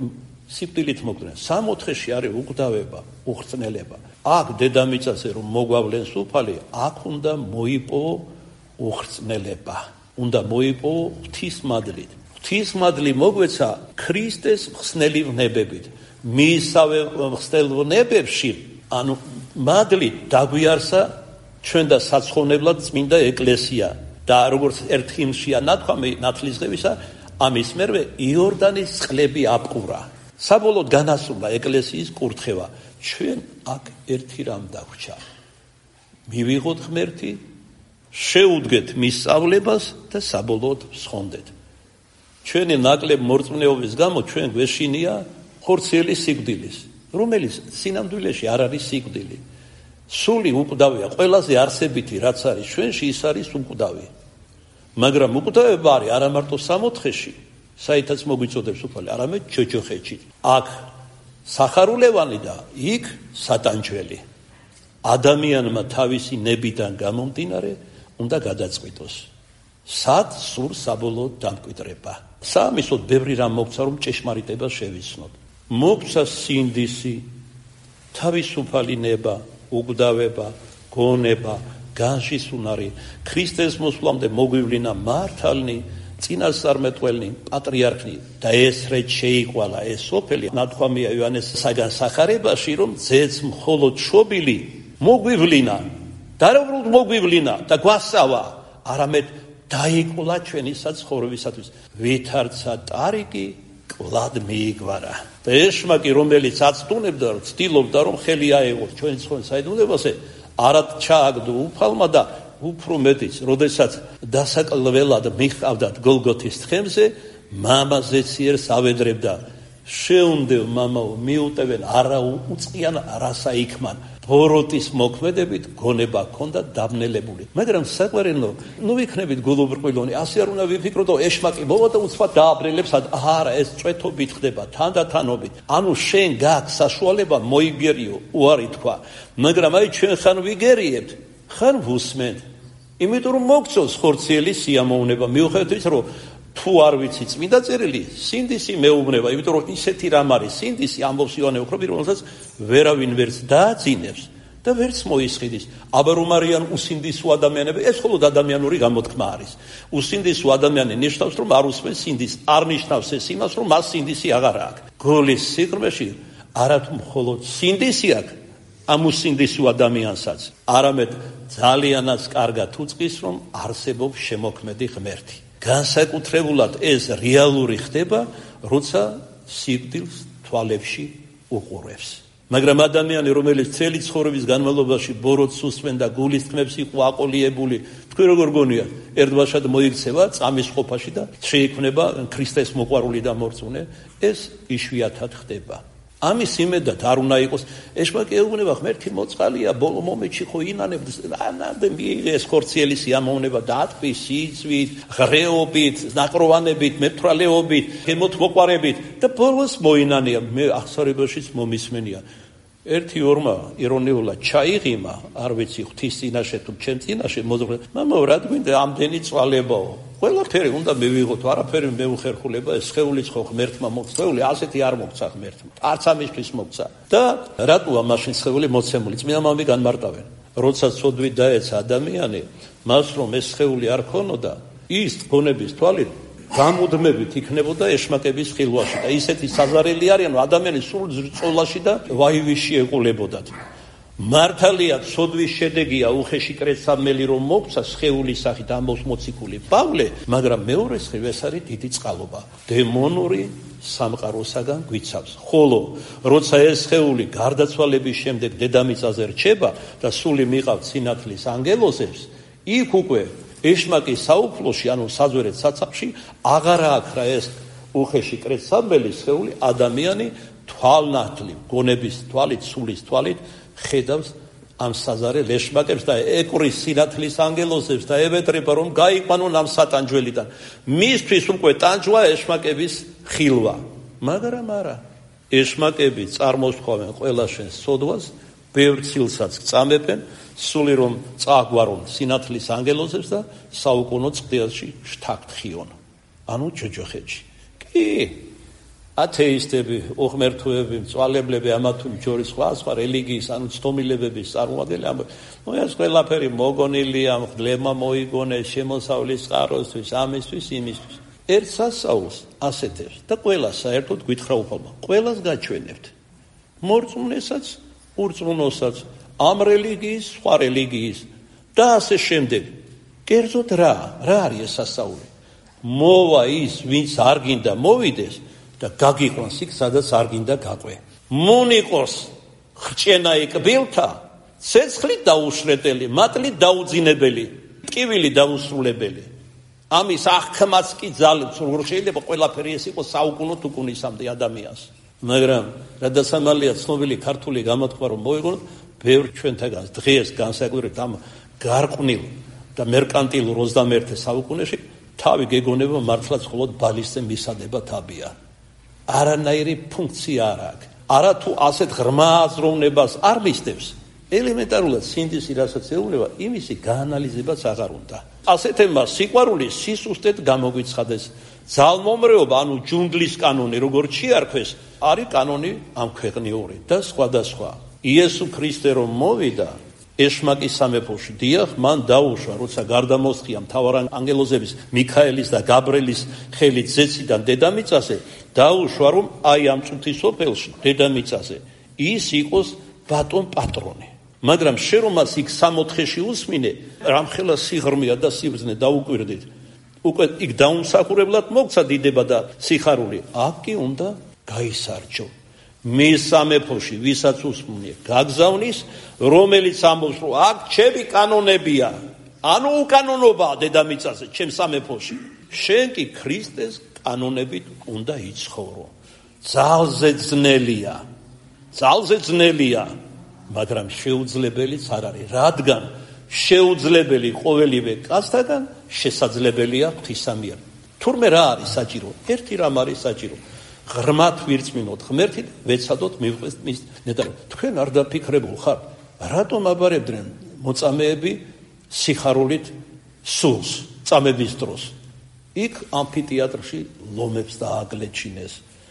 სიკვდილით მოკვდნენ. სამოთხეში არის უკვდავება, უხრწნელება. აქ დედამიწაზე რომ მოგვავლენს უფალი, აქ უნდა მოიპოვო უხრწნელება. უნდა მოიპოვო ღვთისმადლით. ღვთისმადლი მოგვეცა ქრისტეს მხსნელი ვნებებით. მისავე მხსნელ ვნებებში, ანუ მადლით დაგვიარსა ჩვენ და საცხოვნებლად წმინდა ეკლესია. და როგორც ერთ ჰიმნშია ნათქვამი ნათლისღებისა, ამის მერვე იორდანის წყლები აპყურა. საბოლოოდ განასრულა ეკლესიის კურთხევა. ჩვენ აქ ერთი რამ დაგვჭა. მივიღოთ ღმერთი, შეუდგეთ მის სწავლებას და საბოლოოდ ვსხონდეთ. ჩვენი ნაკლებ მორწმუნეობის გამო ჩვენ გვეშინია ხორციელი სიკვდილის, რომელიც სინამდვილეში არ არის სიკვდილი. სული უკვდავია, ყველაზე არსებითი რაც არის ჩვენში, ის არის უკვდავი. მაგრამ უკვდავება არის არა მარტო სამოთხეში, საითაც მოგვიწოდებს უფალი, არამედ ჯოჯოხეთში. აქ სახარულევანი და იქ სატანჯველი. ადამიანმა თავისი ნებიდან გამომდინარე უნდა გადაწყვიტოს. სად სურს საბოლოოდ დამკვიდრება. საამისოდ ბევრი რამ მოგცა, რომ ჭეშმარიტება შევიცნოთ. მოგცა სინდისი, თავისუფალი ნება, უკვდავება, გონება, განშის უნარი, ქრისტეს მოსვლამდე მოგვივლინა მართალნი, წინასწარმეტყველნი, პატრიარქნი და ეს რეჩ შეიყვალა ეს სოფელი. ნათქვამია იოანესაგან სახარებაში, რომ ძეც მხოლოდ შობილი მოგვივლინა და რა უბრალოდ მოგვივლინა და გვასავა, არამედ დაიკვალა ჩვენი საცხოვრებისათვის. ვითარცა ტარიკი კლად მიიგვარა. და ეშმაკი, რომელიც აწტუნებდა, ცდილობდა, რომ ხელი აეღოს ჩვენ ცხოვრების საიდუმლოებაზე, არად ჩააგდო უფალმა და უფრო მეტიც, როდესაც დასაკლველად მიჰყავდათ გოლგოთის თხემზე, მამაზეც იერს ავედრებდა. შეუნდევ მამაო, მიუტევენ არა უწყიან, რასა იქმან. ბოროტის მოქმედებით გონება ჰქონდა დაბნელებული. მაგრამ საყვარელო, ნუ ვიქნებით გულუბრყვილონი, ასე არ უნდა ვიფიქროთ, რომ ეშმაკი მოვა და უცბად დააბრელებს, არა, ეს წვეთობით ხდება, თანდათანობით. ანუ შენ გაქვს საშუალება მოიგერიო, უარი თქვა. მაგრამ აი ჩვენ ხან ვიგერიებთ, ხან ვუსმენთ. იმიტომ რომ მოგწონს ხორციელი სიამოვნება, მიუხედავად ის, რომ თუ არ ვიცი წმინდა წერილი, სინდისი მეუბნება, იმიტომ რომ ისეთი რამ არის სინდისი, ამბობს იოანე ოქრობილი, რომელსაც ვერავინ ვერც დააძინებს და ვერც მოისყიდის. აბა რომ არიან უსინდისო ადამიანები, ეს მხოლოდ ადამიანური გამოთქმა არის. უსინდისო ადამიანი ნიშნავს, რომ არ უსმენს სინდისს, არ ნიშნავს ეს იმას, რომ მას სინდისი აღარ აქვს. გოლის სიღრმეში არათუ მხოლოდ სინდისი აქვს ამ უსინდისო ადამიანსაც, არამედ ძალიანაც კარგად უწყის, რომ არსებობს შემოქმედი ღმერთი. განსაკუთრებულად ეს რეალური ხდება, როცა სიკვდილს თვალებში უყურებს. მაგრამ ადამიანი, რომელიც წელი ცხოვრების განმავლობაში ბოროტს უსმენ და გულის თქმებს იყო აყოლიებული, თქვენ როგორ გონიათ, ერთბაშად მოიქცევა წამის ყოფაში და შეიქმნება ქრისტეს მოყვარული და მორწმუნე, ეს იშვიათად ხდება. ამის იმედად არ უნდა იყოს ეშმაკი ეუბნება ღმერთი მოწყალია, ბოლო მომენტში ხო ინანებს, ანამდე მიიღეს ხორციელი სიამოვნება და ატყვის სიცვით, ღრეობით, ნაკროვანებით, მეთვალეობით, გემოთ მოყვარებით და ბოლოს მოინანია. მე აღსარებაშიც მომისმენია. ერთი ორმა ირონიულად ჩაიღიმა, არ ვიცი ღვთის წინაშე თუ ჩემ წინაშე მოძღვრე. მამაო, რა გვინდა ამდენი წვალებაო? ყველაფერი უნდა მივიღოთ, არაფერი მეუხერხულება, ეს სხეულიც ხო ღმერთმა მოგცა, ასეთი არ მოგცა ღმერთმა. არც ამისთვის მოგცა. და რატოა მაშინ სხეული მოცემული? წმინდა მამები განმარტავენ. როცა ცოდვით დაეცა ადამიანი, მას რომ ეს სხეული არ ქონოდა, ის გონების თვალით გამუდმებით იქნებოდა ეშმაკების ხილვაში და ისეთი საზარელი არიან, რომ ადამიანი სულ ზრწოლაში და ვაივიში ეყოლებოდათ. მართალია ცოდვის შედეგია უხეში კრეცამელი რომ მოგცა სხეულის სახით ამბობს მოციქული პავლე, მაგრამ მეორე სხეულ ეს არის დიდი წყალობა, დემონური სამყაროსაგან გვიცავს. ხოლო როცა ეს სხეული გარდაცვალების შემდეგ დედამიწაზე რჩება და სული მიყავთ სინათლის ანგელოზებს, იქ უკვე ეშმაკის საუფლოში, ანუ საძვერეთ საცავში აღარ ააქრა ეს უხეში კრეცამელი სხეული, ადამიანი თვალნათლივ, გონების თვალით, სულის თვალით ხედავს ამ საზარელ ეშმაკებს და ეკვრის სინათლის ანგელოზებს და ევედრება, რომ გაიყვანონ ამ სატანჯველიდან. მისთვის უკვე ტანჯვა ეშმაკების ხილვა. მაგრამ არა, ეშმაკები წარმოსთხოვენ ყველა შენ სოდვას, ბევრ ცილსაც წამებენ, სული რომ წაგვარონ სინათლის ანგელოზებს და საუკუნო წყდიელში შთაგთხიონ. ანუ ჯოჯოხეთში. კი, ათეისტები, უღმერთოები, მწვალებლები, ამა თუ ჯორის სხვა სხვა რელიგიის ანუ ცდომილებების წარმოადგენელი, ნუ ეს ყველაფერი მოგონილია, მღვდლებმა მოიგონეს შემოსავლის წყაროსთვის, ამისთვის, იმისთვის. ერთ სასწაულს ასეთებს და ყველა საერთოდ გვითხრა უფალმა. ყველას გაჩვენებთ. მორწმუნესაც, ურწმუნოსაც, ამ რელიგიის, სხვა რელიგიის და ასე შემდეგ. კერძოდ რა, რა არის ეს სასწაული? მოვა ის, ვინც არ გინდა მოვიდეს და გაგიყვანს იქ, სადაც არ გინდა გაყვე. მონიყოს ხრჭენა იკბილთა, ცეცხლით დაუშრეტელი, მატლით დაუძინებელი, ტკივილი დაუსრულებელი. ამის აღქმაც კი ძალებს, როგორ შეიძლება ყველაფერი ეს იყოს საუკუნოდ უკუნისამდე ადამიანს. მაგრამ რადგან ცნობილი ქართული გამოთქვა რომ მოიგონოთ, ბევრ ჩვენთაგანს დღეს განსაკუთრებით ამ გარყვნილ და მერკანტილურ ოცდამეერთე საუკუნეში თავი გეგონება მართლაც მხოლოდ ბალისზე მისადება თაბია. არანაირი ფუნქცია არ აქვს. არა თუ ასეთ ღრმა აზროვნებას არ მისდევს, ელემენტარულად სინდისი რასაც ეუბნება, იმისი გაანალიზებაც აღარ უნდა. ასეთებმა სიყვარული სისუსტედ გამოგვიცხადეს. ძალმომრეობა, ანუ ჯუნგლის კანონი, როგორც შეარქვეს, არის კანონი ამ ქვეყნიური და სხვადასხვა. იესო ქრისტე რომ მოვიდა ეშმაკის სამეფოში, დიახ, მან დაუშვა, როცა გარდამოსხია მთავარ ანგელოზების მიქაელის და გაბრიელის ხელით ზეციდან დედამიწაზე, დაუშვა, რომ აი ამ წუთის სოფელში, დედამიწაზე, ის იყოს ბატონ პატრონი. მაგრამ შე რომ მას იქ სამოთხეში უსმინე, რამხელა სიღრმეა და სიბრძნე დაუკვირდით. უკვე იქ დაუმსახურებლად მოგცა დიდება და სიხარული. აქ კი უნდა გაისარჯო. მის სამეფოში, ვისაც უსმუნე, გაგზავნის, რომელიც ამბობს, რომ აქ ჩემი კანონებია, ანუ უკანონობაა დედამიწაზე, ჩემ სამეფოში. შენ კი ქრისტეს კანონებით უნდა იცხოვრო. ძალზე ძნელია, ძალზე ძნელია, მაგრამ შეუძლებელიც არ არის, რადგან შეუძლებელი ყოველივე კაცთაგან შესაძლებელია ღვთისა მიერ. თურმე რა არის საჭირო? ერთი რამ არის საჭირო. ღრმად ვირწმინოთ ღმერთით, ვეცადოთ მივყვეს მის ნეტარი. თქვენ არ დაფიქრებულ ხარ, რატომ აბარებდნენ მოწამეები სიხარულით სულს, წამების დროს? იქ ამფითეატრში ლომებს დააგლეჩინეს.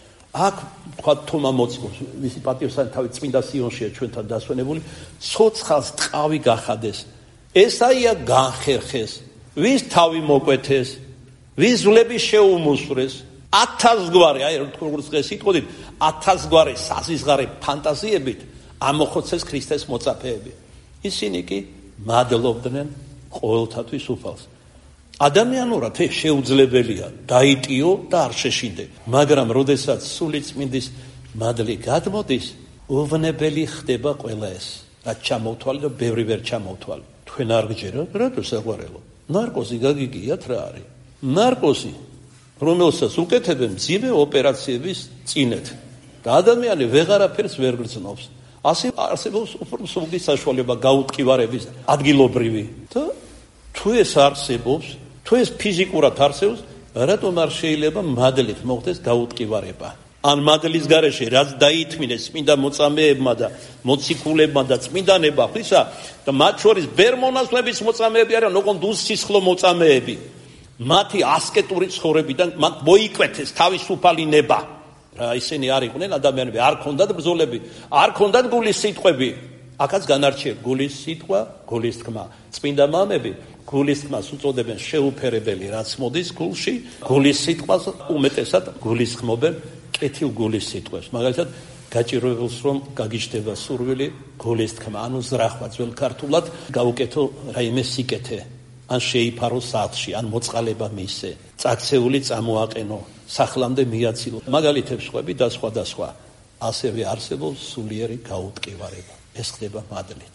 აქ თქვა თომა მოციქულს, მისი პატივსაცემად თავი წმინდა სიონშია ჩვენთან დასვენებული, ცოცხალს ტყავი გახადეს. ესაია განხერხეს, ვის თავი მოკვეთეს, ვის ვლები შეუმუსვრეს. ათასგვარი, აი როგორც დღეს იტყოდით, ათასგვარი საზიზღარე ფანტაზიებით ამოხოცეს ქრისტეს მოწაფეები. ისინი კი მადლობდნენ ყოველთათვის უფალს. ადამიანურად ეს შეუძლებელია, დაიტიო და არ შეშინდე. მაგრამ როდესაც სული წმინდის მადლი გადმოდის, უვნებელი ხდება ყველა ეს. რაც ჩამოვთვალე და ბევრი ვერ ჩამოვთვალე. თქვენ არ გჯერათ, რატო საყვარელო? ნარკოზი გაგიგიათ რა არის? ნარკოზი რომელსაც უკეთებენ მძიმე ოპერაციების წინეთ და ადამიანი ვეღარაფერს ვერ გრძნობს. ასე არსებობს უფრო სულ საშუალება გაუტკივარების ადგილობრივი და თუ ეს არსებობს, თუ ეს ფიზიკურად არსებობს, რატომ არ შეიძლება მადლით მოხდეს გაუტკივარება? ან მადლის გარეშე რაც დაითმინეს წმინდა მოწამეებმა და მოციქულებმა და წმინდანებმა ღვთისა და მათ შორის ბერმონასლების მოწამეები არიან, ოღონდ უსისხლო მოწამეები. მათი ასკეტური ცხოვრებიდან მათ მოიკვეთეს თავისუფალი ნება. რა ისინი არ იყვნენ ადამიანები, არ ქონდათ ბრძოლები, არ ქონდათ გულის სიტყვები. აქაც განარჩია გულის სიტყვა, გულის თქმა. წმინდა მამები გულის თქმას უწოდებენ შეუფერებელი, რაც მოდის გულში, გულის სიტყვას უმეტესად გულისხმობენ კეთილ გულის სიტყვებს. მაგალითად, გაჭიროებულს რომ გაგიჩნდება სურვილი გულის თქმა, ანუ ზრახვა ძველ ქართულად გაუკეთო რაიმე სიკეთე. ან შეიფარო სახლში, ან მოწყალება მისე, წაქცეული წამოაყენო, სახლამდე მიაცილო. მაგალითებს ხვები და სხვა და სხვა. ასევე არსებობს სულიერი გაუტკივარება. ეს ხდება მადლით.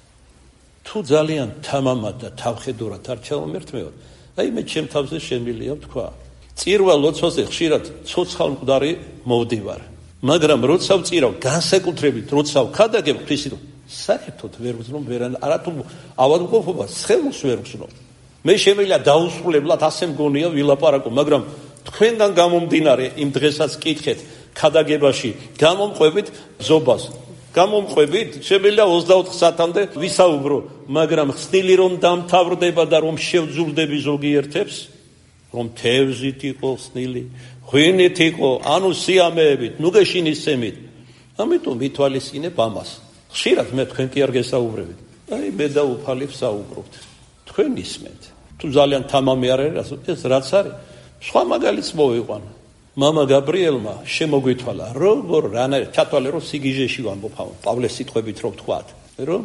თუ ძალიან თამამად და თავხედურად არ ჩავმერთმევთ, აი მე ჩემ თავზე შემილია ვთქვა. წირვა ლოცვაზე ხშირად ცოცხალ მკვდარი მოვდივარ. მაგრამ როცა ვწირავ, განსაკუთრებით როცა ვქადაგებ ღვთისით, საერთოდ ვერ ვზრუნ ვერან არათუ ავადმყოფობას ხელს ვერ ვზრუნ. მე შემიძლია დაუსრულებლად ასე მგონია ვილაპარაკო, მაგრამ თქვენგან გამომდინარე იმ დღესაც კითხეთ ქადაგებაში გამომყვებით ზობას. გამომყვებით შემიძლია ოცდაოთხ საათამდე ვისაუბრო, მაგრამ ხსნილი რომ დამთავრდება და რომ შევძულდები ზოგიერთებს, რომ თევზით იყო ხსნილი, ღვინით იყო, ანუ სიამეებით, ნუგეშინისცემით. ამიტომ მითვალისწინებ ამას. ხშირად მე თქვენ კი არ გესაუბრებით. აი მე და უფალი ვსაუბრობთ. თქვენ ისმენთ. თუ ძალიან თამამი არ არის, ეს რაც არის, სხვა მაგალითს მოვიყვან. მამა გაბრიელმა შემოგვითვალა, როგორ რანაირ ჩათვალე რომ სიგიჟეში ვამბობ, პავლეს სიტყვებით რო ვთქვათ, რომ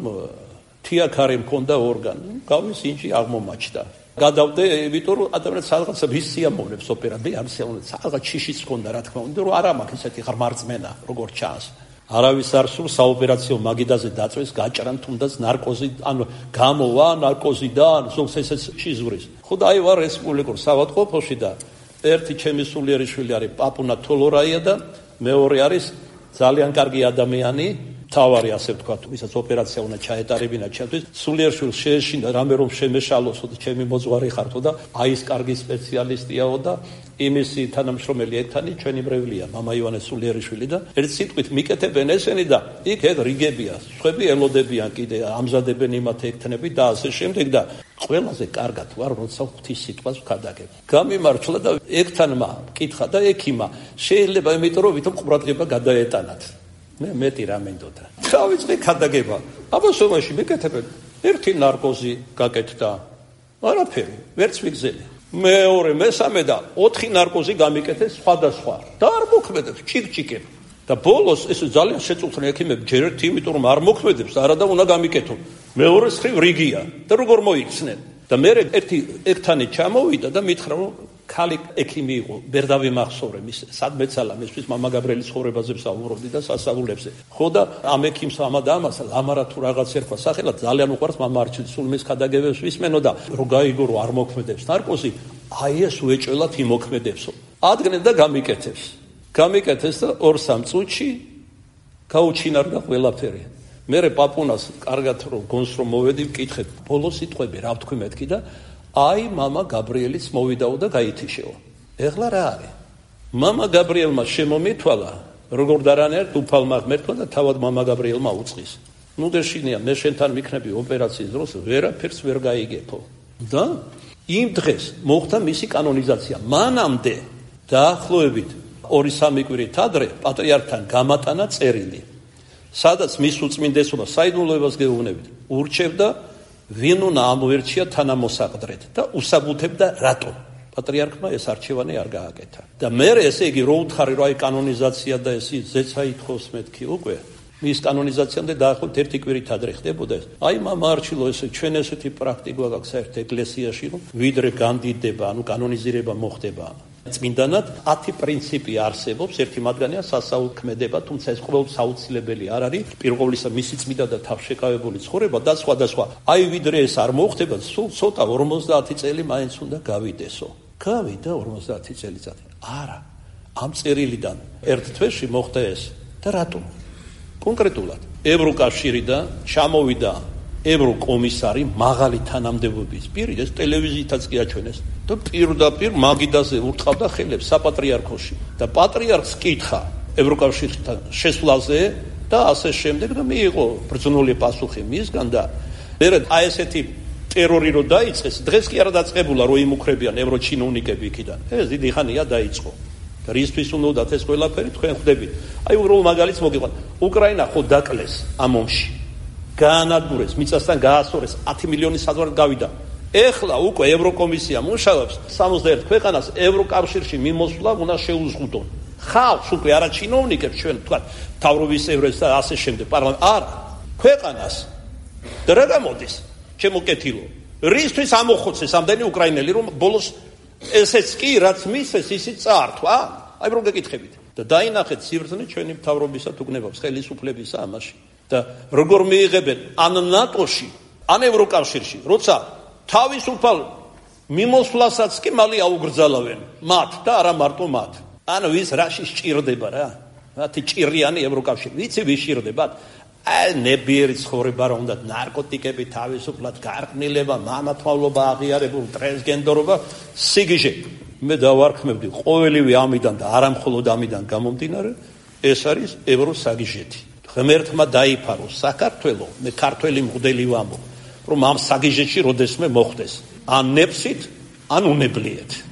თიაქარი მქონდა ორგანი, გავის ინჭი აღმომაჩნდა. გადავდე, იმიტომ რომ ადამიანს რაღაცა ვის სიამოვნებს ოპერა, მე ამ სიამოვნებს რაღაც ჩიშიც მქონდა, რა თქმა უნდა, რომ არა მაქვს ესეთი ღრმარწმენა, როგორ ჩანს. არავის არ სურს საოპერაციო მაგიდაზე დაწვეს, გაჭრან თუნდაც ნარკოზი, ანუ გამოვა ნარკოზიდან, ზოგს ესეც შიზღვრის. ხო და აი ვარ რესპუბლიკურ საავადმყოფოში და ერთი ჩემი სულიერი შვილი არის პაპუნა თოლორაია და მეორე არის ძალიან კარგი ადამიანი, თავარი ასე ვთქვათ, ვისაც ოპერაცია უნდა ჩაეტარებინა ჩემთვის. სულიერ შვილს შეეშინდა რამე რომ შემეშალოსო და ჩემი მოძღვარი ხართო და აი ეს კარგი სპეციალისტიაო და იმისი თანამშრომელი ერთანი ჩვენი მრევლია, მამა ივანე სულიერიშვილი და ერთ სიტყვით მიკეთებენ ესენი და იქ ეგ რიგებია, სხვები ელოდებიან კიდე, ამზადებენ იმათ ექთნები და ასე შემდეგ და ყველაზე კარგად ვარ, როცა ღვთის სიტყვას ვქადაგებ. გამიმართლა და ექთანმა მკითხა და ექიმა, შეიძლება იმიტომ რომ ვითომ ყურადღება გადაეტანათ. მე მეტი რა მინდოდა. დავიწყე ქადაგება. აბა-სომაში მეკეთებენ. ერთი ნარკოზი გაკეთდა. არაფერი, ვერც ვიგზელი. მეორე, მესამე და ოთხი ნარკოზი გამიკეთეს სხვადასხვა. და არ მოქმედებს, ჩიკ-ჩიკებ. და ბოლოს ეს ძალიან შეწუხდნენ ექიმები, ჯერ ერთი, იმიტომ რომ არ მოქმედებს, არა და უნდა გამიკეთონ. მეორე მხრივ რიგია. და როგორ მოიქცნენ? და მე ერთი ექთანი ჩამოვიდა და მითხრა რომ ქალი ექიმი იყო, ვერ დავიმახსოვრე მის სადმეცალა მისთვის მამა გაბრიელის ცხოვრებაზე ვსაუბრობდი და სასწაულებზე. ხო და ამ ექიმს ამა და ამას ლამარა თუ რაღაც ერქვა სახელად ძალიან უყვარს მამა არჩილ სულ მის ქადაგებებს ვისმენო და რო გაიგო რომ არ მოქმედებს ნარკოზი, აი ეს უეჭველად იმოქმედებსო. ადგენენ და გამიკეთებს. გამიკეთეს და ორ-სამ წუთში გაუჩინარდა ყველაფერი. მერე პაპუნას კარგად რომ გონს რომ მოვედი ვკითხეთ ბოლო სიტყვები რა ვთქვი მეთქი და აი მამა გაბრიელიც მოვიდაო და გაითიშეო. ეხლა რა არის? მამა გაბრიელმა შემომითვალა, როგორ დარანერთ უფალმა ღმერთმა და თავად მამა გაბრიელმა უწყის. ნუ დეშინია, მე შენთან მიქნები ოპერაციის დროს ვერაფერს ვერ გაიგებო. და იმ დღეს მოხდა მისი კანონიზაცია. მანამდე დაახლოებით ორი-სამი კვირით ადრე პატრიარქთან გამატანა წერილი, სადაც მის უწმინდესობას საიდუმლოებას გეუბნებით, ურჩევდა ვინ უნდა ამოერჩია თანამოსაყდრედ და უსაბუთებდა რატომ პატრიარქმა ეს არჩევანი არ გააკეთა. და მე ესე იგი რო უთხარი რომ აი კანონიზაცია და ეს ზეცა ითხოვს მეთქი უკვე მის კანონიზაციამდე დაახლოებით ერთი კვირით ადრე ხდებოდა ეს. აი მამა არჩილო ესე ჩვენ ესეთი პრაქტიკა გაქვს საერთოდ ეკლესიაში რომ ვიდრე განდიდება, ანუ კანონიზირება მოხდება წმინდანად, ათი პრინციპი არსებობს, ერთი მათგანია სასაუქმედება, თუმცა ეს ყოველთვის აუცილებელი არ არის. პირველისა მისი წმინდა და თავშეკავებული ცხოვრება და სხვადასხვა. აი ვიდრე ეს არ მოხდება, სულ ცოტა ორმოცდაათი წელი მაინც უნდა გავიდესო. გავიდა ორმოცდაათი წელიწადი. არა. ამ წერილიდან ერთ თვეში მოხდა ეს. და რატომ? კონკრეტულად ევროკავშირიდან ჩამოვიდა ევროკომისარი მაღალი თანამდებობის პირი, ეს ტელევიზიითაც კი აჩვენეს და პირდაპირ მაგიდაზე ურტყავდა ხელებს საპატრიარქოში და პატრიარქს კითხა ევროკავშირთან შესვლაზე და ასე შემდეგ და მიიღო ბრძნული პასუხი მისგან და მე აი ესეთი ტერორი რო დაიწყეს, დღეს კი არა დაწყებულა რომ იმუქრებიან ევროჩინოვნიკები იქიდან. ეს დიდი ხანია დაიწყო. და რისთვის უნდა ეს ყველაფერი თქვენ ხვდებით. აი უბრალო მაგალითს მოგიყვანთ. უკრაინა ხო დაკლეს ამ ომში. გაანადგურეს, მიწასთან გაასწორეს, ათი მილიონი საზღვარგარეთ გავიდა. ეხლა უკვე ევროკომისია მუშაობს სამოცდაერთ ქვეყანას ევროკავშირში მიმოსვლა უნდა შეუზღუდონ. ხალხს უკვე არა ჩინოვნიკებს ჩვენ თქვა თავრობის წევრებს და ასე შემდეგ პარლამენტ არა ქვეყანას. და რა გამოდის? ჩემო კეთილო. რისთვის ამოხოცეს ამდენი უკრაინელი რომ ბოლოს ესეც კი რაც მისეს ისიც წაართვა? აი რომ გეკითხებით. და დაინახეთ სიბრძნე ჩვენი მთავრობისა თუ გნებობს ხელისუფლებისა ამაში. და როგორ მიიღებენ ან ნატოში, ან ევროკავშირში, როცა თავისუფალ მიმოსვლასაც კი მალე აუგრძალავენ მათ და არა მარტო მათ. ანუ ვის რაში სჭირდება რა? მათი ჭირიანი ევროკავშირი. ვიცი ვის სჭირდებათ? აი ნებიერი ცხოვრება რა უნდა, ნარკოტიკები, თავისუფლად გარყვნილება, მამათმავლობა, აღიარებულ ტრანსგენდერობა, სიგიჟე. მე დავარქმევდი ყოველივე ამიდან და არა მხოლოდ ამიდან გამომდინარე, ეს არის ევროსაგიჟეთი. ღმერთმა დაიფარო საქართველო, მე ქართველი მღვდელი ვამბობ, რომ ამ საგიჟეთში როდესმე მოხდეს. ან ნეფსით, ან უნებლიეთ.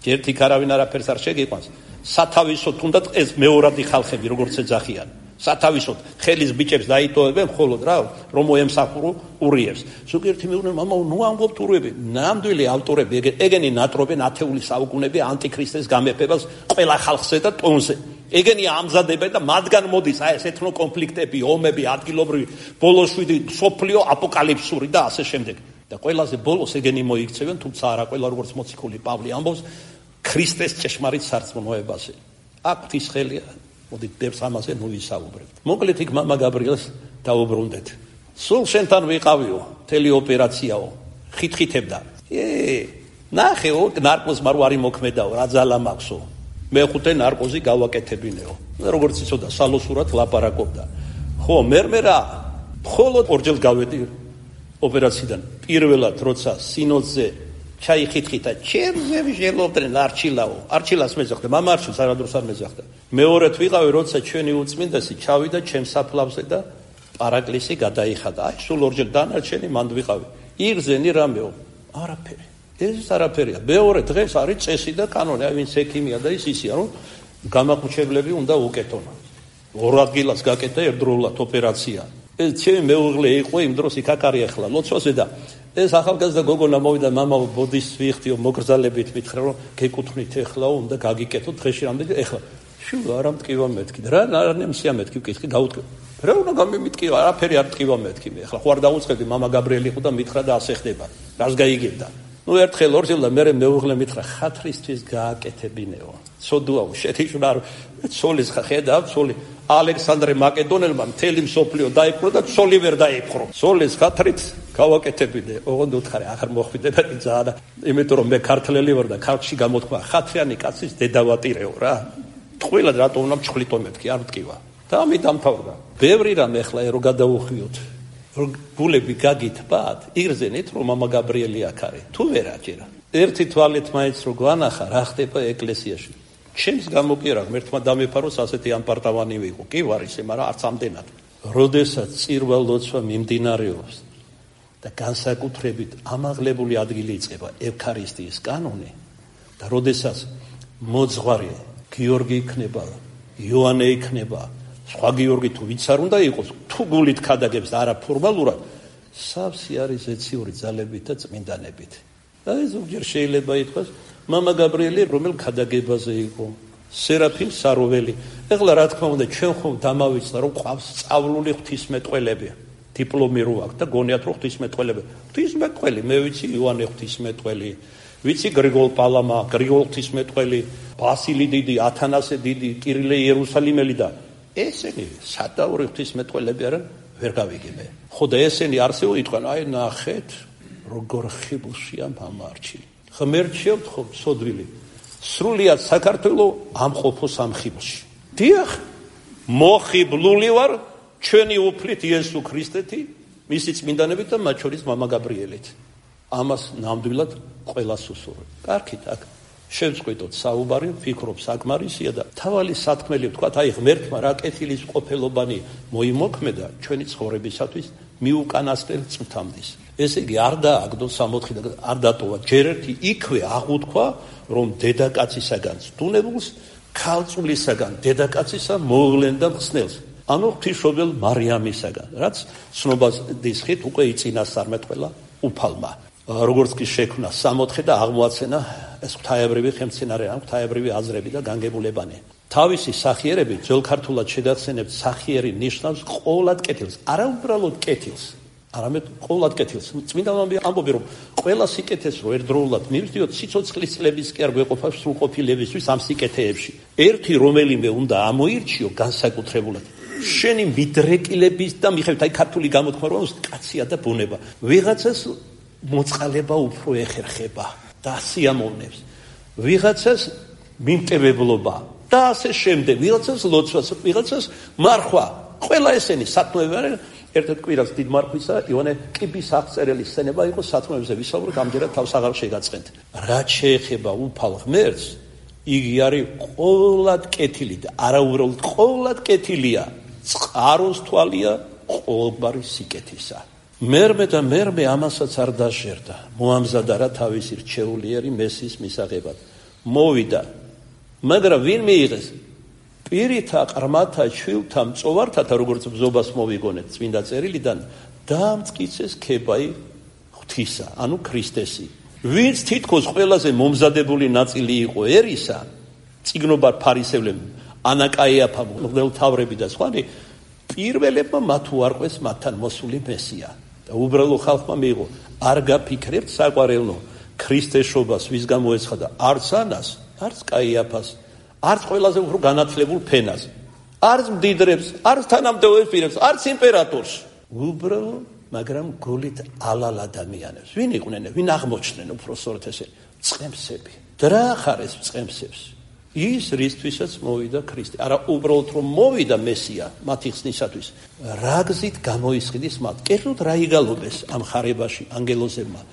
ერთი ქარავინ არაფერს არ შეგიყვანს. სათავისოდ თუნდაც ეს მეორადი ხალხები როგორც ეძახიან. სათავისოდ ხელის ბიჭებს დაიტოვებენ მხოლოდ რა რომ მოემსახურო ურიებს. ზოგიერთი მეუბნება მამაო ნუ ამბობთ ურიები. ნამდვილი ავტორები ეგენი ნატრობენ ათეული საუკუნები ანტიქრისტეს გამეფებას ყველა ხალხზე და ტონზე. ეგენი ამზადებენ და მათგან მოდის აი ეს ეთნო კონფლიქტები, ომები, ადგილობრივი ბოლოშვიდი სოფლიო აპოკალიფსური და ასე შემდეგ. და ყველაზე ბოლოს ეგენი მოიქცევენ, თუმცა არა ყველა როგორც მოციქული პავლე ამბობს ქრისტეს ჭეშმარიტ სარწმუნოებაზე. აქ ღვთის ხელია. მოდით დებს ამაზე ნუ ვისაუბრებთ. მოკლედ იქ მამა გაბრიელს დაუბრუნდეთ. სულ შენთან ვიყავიო, მთელი ოპერაციაო, ხითხითებდა. ე, ნახეო, ნარკოზ მარვარი მოქმედაო, რა ძალა მაქვსო. მეხუთე ნარკოზი გავაკეთებინეო. როგორც იცოდა, სალოსურად ლაპარაკობდა. ხო, მერმერა, მხოლოდ ორჯერ გავედი ოპერაციიდან. პირველად, როცა სინოდზე ჩაიხითხითა, ჩემზე ვიშელობდნენ არჩილაო. არჩილას მეძახდა, მამა არჩილს არადროს არ მეძახდა. მეორედ ვიყავი, როცა ჩვენი უწმინდესი ჩავიდა ჩემს საფლავზე და პარაკლისი გადაიხადა. აი, სულ ორჯერ დანარჩენი მანდ ვიყავი. იღზენი რამეო, არაფერი. ეს არაფერია. მეორე დღეს არის წესი და კანონი, აი ვინც ექიმია და ის ისია, რომ გამაყუჩებლები უნდა უკეთონ. ორ ადგილას გაკეთდა ერთდროულად ოპერაცია. ეს ჩემი მეუღლე იყო იმ დროს იქ აკარი ახლა ლოცვაზე და ეს ახალგაზრდა გოგონა მოვიდა მამაო ბოდის ვიხდიო მოგრძალებით მითხრა რომ გეკუთვნით ეხლაო უნდა გაგიკეთოთ დღეში რამდენი ეხლა შუ არა მტკივა მეთქი რა არ ნემსია მეთქი ვკითხი გაუთქვა რა უნდა გამიმიტკივა არაფერი არ მტკივა მეთქი მე ეხლა ხო არ დაუწყებდი მამა გაბრიელი ხო და მითხრა და ასე ხდება რას გაიგებდა ნუ ერთხელ ორჯერ და მე მეუღლე მითხრა ხათრისთვის გააკეთებინეო ცოდუაო შეთიშნა ცოლის ხედა ცოლი ალექსანდრე მაკედონელმა მთელი მსოფლიო დაიპყრო და ცოლი ვერ დაიპყრო ცოლის ხათრით გავაკეთებინე ოღონდ უთხარი აღარ მოხვიდებადი ძაა და იმიტომ რომ მე ქართველი ვარ და ქართლში გამოთქვა ხათრიანი კაცის დედავატირეო რა ტყუილად რატო უნდა მჩხვლიტო მეთქი არ მტკივა და ამი დამთავრდა ბევრი რამ ეხლა რო გადაუხვიოთ რომ გულები გაგითბათ იღრძენით რომ მამა გაბრიელი აქ არის თუ ვერა ჯერა ერთი თვალით მაინც რო გვანახა რა ხდება ეკლესიაში ჩემს გამოკიერა ღმერთმა დამეფაროს ასეთი ამპარტავანი ვიყო კი ვარ ისე მაგრამ არც ამდენად როდესაც წირვა ლოცვა მიმდინარეობს და განსაკუთრებით ამაღლებული ადგილი იწყება ევქარისტიის კანონი და როდესაც მოძღვარი გიორგი იქნება იოანე იქნება სხვა გიორგი თუ ვიც არ უნდა იყოს თუ გულით ქადაგებს არა ფორმალურად სავსე არის ეციური ძალებით და წმინდანებით და ეს ზოგჯერ შეიძლება ითქვას მამა გაბრიელი რომელ ქადაგებაზე იყო სერაფიმ საროველი ეხლა რა თქმა უნდა ჩვენ ხომ დამავიწყდა რომ ყავს სწავლული ღვთისმეტყველები დიპლომი რო აქვს და გონიათ რომ ღვთისმეტყველები ღვთისმეტყველი მე ვიცი იოანე ღვთისმეტყველი ვიცი გრიგოლ პალამა გრიგოლ ღვთისმეტყველი ბასილი დიდი ათანასე დიდი კირილე იერუსალიმელი და ესენი სადაური ღვთისმეტყველები არიან ვერ გავიგებე ხო და ესენი არსებო იტყვიან აი ნახეთ როგორ ხიბლშია მამარჩილი ღმერთშევთ ხო სოდვილი სრულიად საქართველოს ამყოფოს ამ ხიბლში დიახ მოხიბლული ვარ ჩვენი უფლით იესო ქრისტეთი მისი წმინდანებით და მათ შორის მამა გაბრიელით ამას ნამდვილად ყველას უსურვებ კარგით აქ შევწყვიტოთ საუბარი ვფიქრობ საკმარისია და თავალი სათქმელი ვთქვათ აი ღმერთმა რა კეთილის ყოფილობანი მოიმოქმედა ჩვენი ცხოვრებისათვის მიუკანასკნელ წუთამდის ესე იგი არ დააგდო სამოთხი და არ დატოვა ჯერ ერთი იქვე აღუთქვა რომ დედაკაცისაგან სტუნებულს ქალწულისაგან დედაკაცისა მოვლენდა ხსნელს ანუ ღვთისმშობელ მარიამისაგან რაც ცნობას დისხით უკვე იწინასწარმეტყველა უფალმა როგორც კი შექმნა სამოთხე და აღმოაცენა ეს ღვთაებრივი ხელმძღვანელი ან ღვთაებრივი აზრები და განგებულებანი თავისი სახიერებით ძველ ქართულად შედახსენებთ სახიერი ნიშნავს ყოვლად კეთილს არა უბრალოდ კეთილს არამედ ყოვლად კეთილს წმინდა ამბობი რომ ყველა სიკეთეს რო ერთდროულად მივსდიოთ სიცოცხლის წლების კი არ გვეყოფა სრულყოფილებისთვის ამ სიკეთეებში ერთი რომელიმე უნდა ამოირჩიო განსაკუთრებულად შენი მიდრეკილების და მიხედვით აი ქართული გამოთქმა რომ კაცია და ბუნება ვიღაცას მოწყალება უფრო ეხერხება და სიამოვნებს ვიღაცას მიმტევებლობა და ასე შემდეგ ვიღაცას ლოცვას ვიღაცას მარხვა ყველა ესენი სათნოები არის ერთ-ერთ კვირას დიდ მარხვისა ივანე კიბის აღწერელი სცენება იყო სათნოებზე ვისაუბრეთ ამჯერად თავს აღარ შეგაწყენთ რაც შეეხება უფალ ღმერთს იგი არის ყოვლად კეთილი და არაუბრალოდ ყოვლად კეთილია წყაროს თვალია ყოველგვარი სიკეთისა მერმე და მერმე ამასაც არ დაშერდა მოამზადა რა თავისი რჩეულიერი მესის მისაღებად მოვიდა, მაგრამ ვინ მიიღეს? პირითა ყრმათა ჩვილთა მწოვართათა, როგორც ბზობას მოვიგონეთ წმინდა წერილიდან, დაამტკიცეს ქებაი ღვთისა, ანუ ქრისტესი. ვინც თითქოს ყველაზე მომზადებული ნაწილი იყო ერისა, წიგნობარ ფარისევლები, ანაკაიაფა, მღვდელმთავრები და სხვანი, პირველებმა მათ უარყვეს მათთან მოსული მესია. და უბრალო ხალხმა მიიღო, არ გაფიქრებთ საყვარელო ქრისტეშობას, ვის გამოეცხადა არც ანას, არც კაიაფას, არც ყველაზე უფრო განათლებულ ფენას, არც მდიდრებს, არც თანამდებობებს პირებს, არც იმპერატორს. უბრალო, მაგრამ გულით ალალ ადამიანებს. ვინ იყვნენ? ვინ აღმოჩნდნენ უпроსორეთ ესე? წყემსები. რა ხარეს წყემსებს? ის რისთვისაც მოვიდა ქრისტე. არა უბრალოდ რომ მოვიდა მესია მათი ხსნისათვის, რა გზით გამოისყიდის მათ. კერძოდ რა იგალობეს ამ ხარებაში ანგელოზებმა?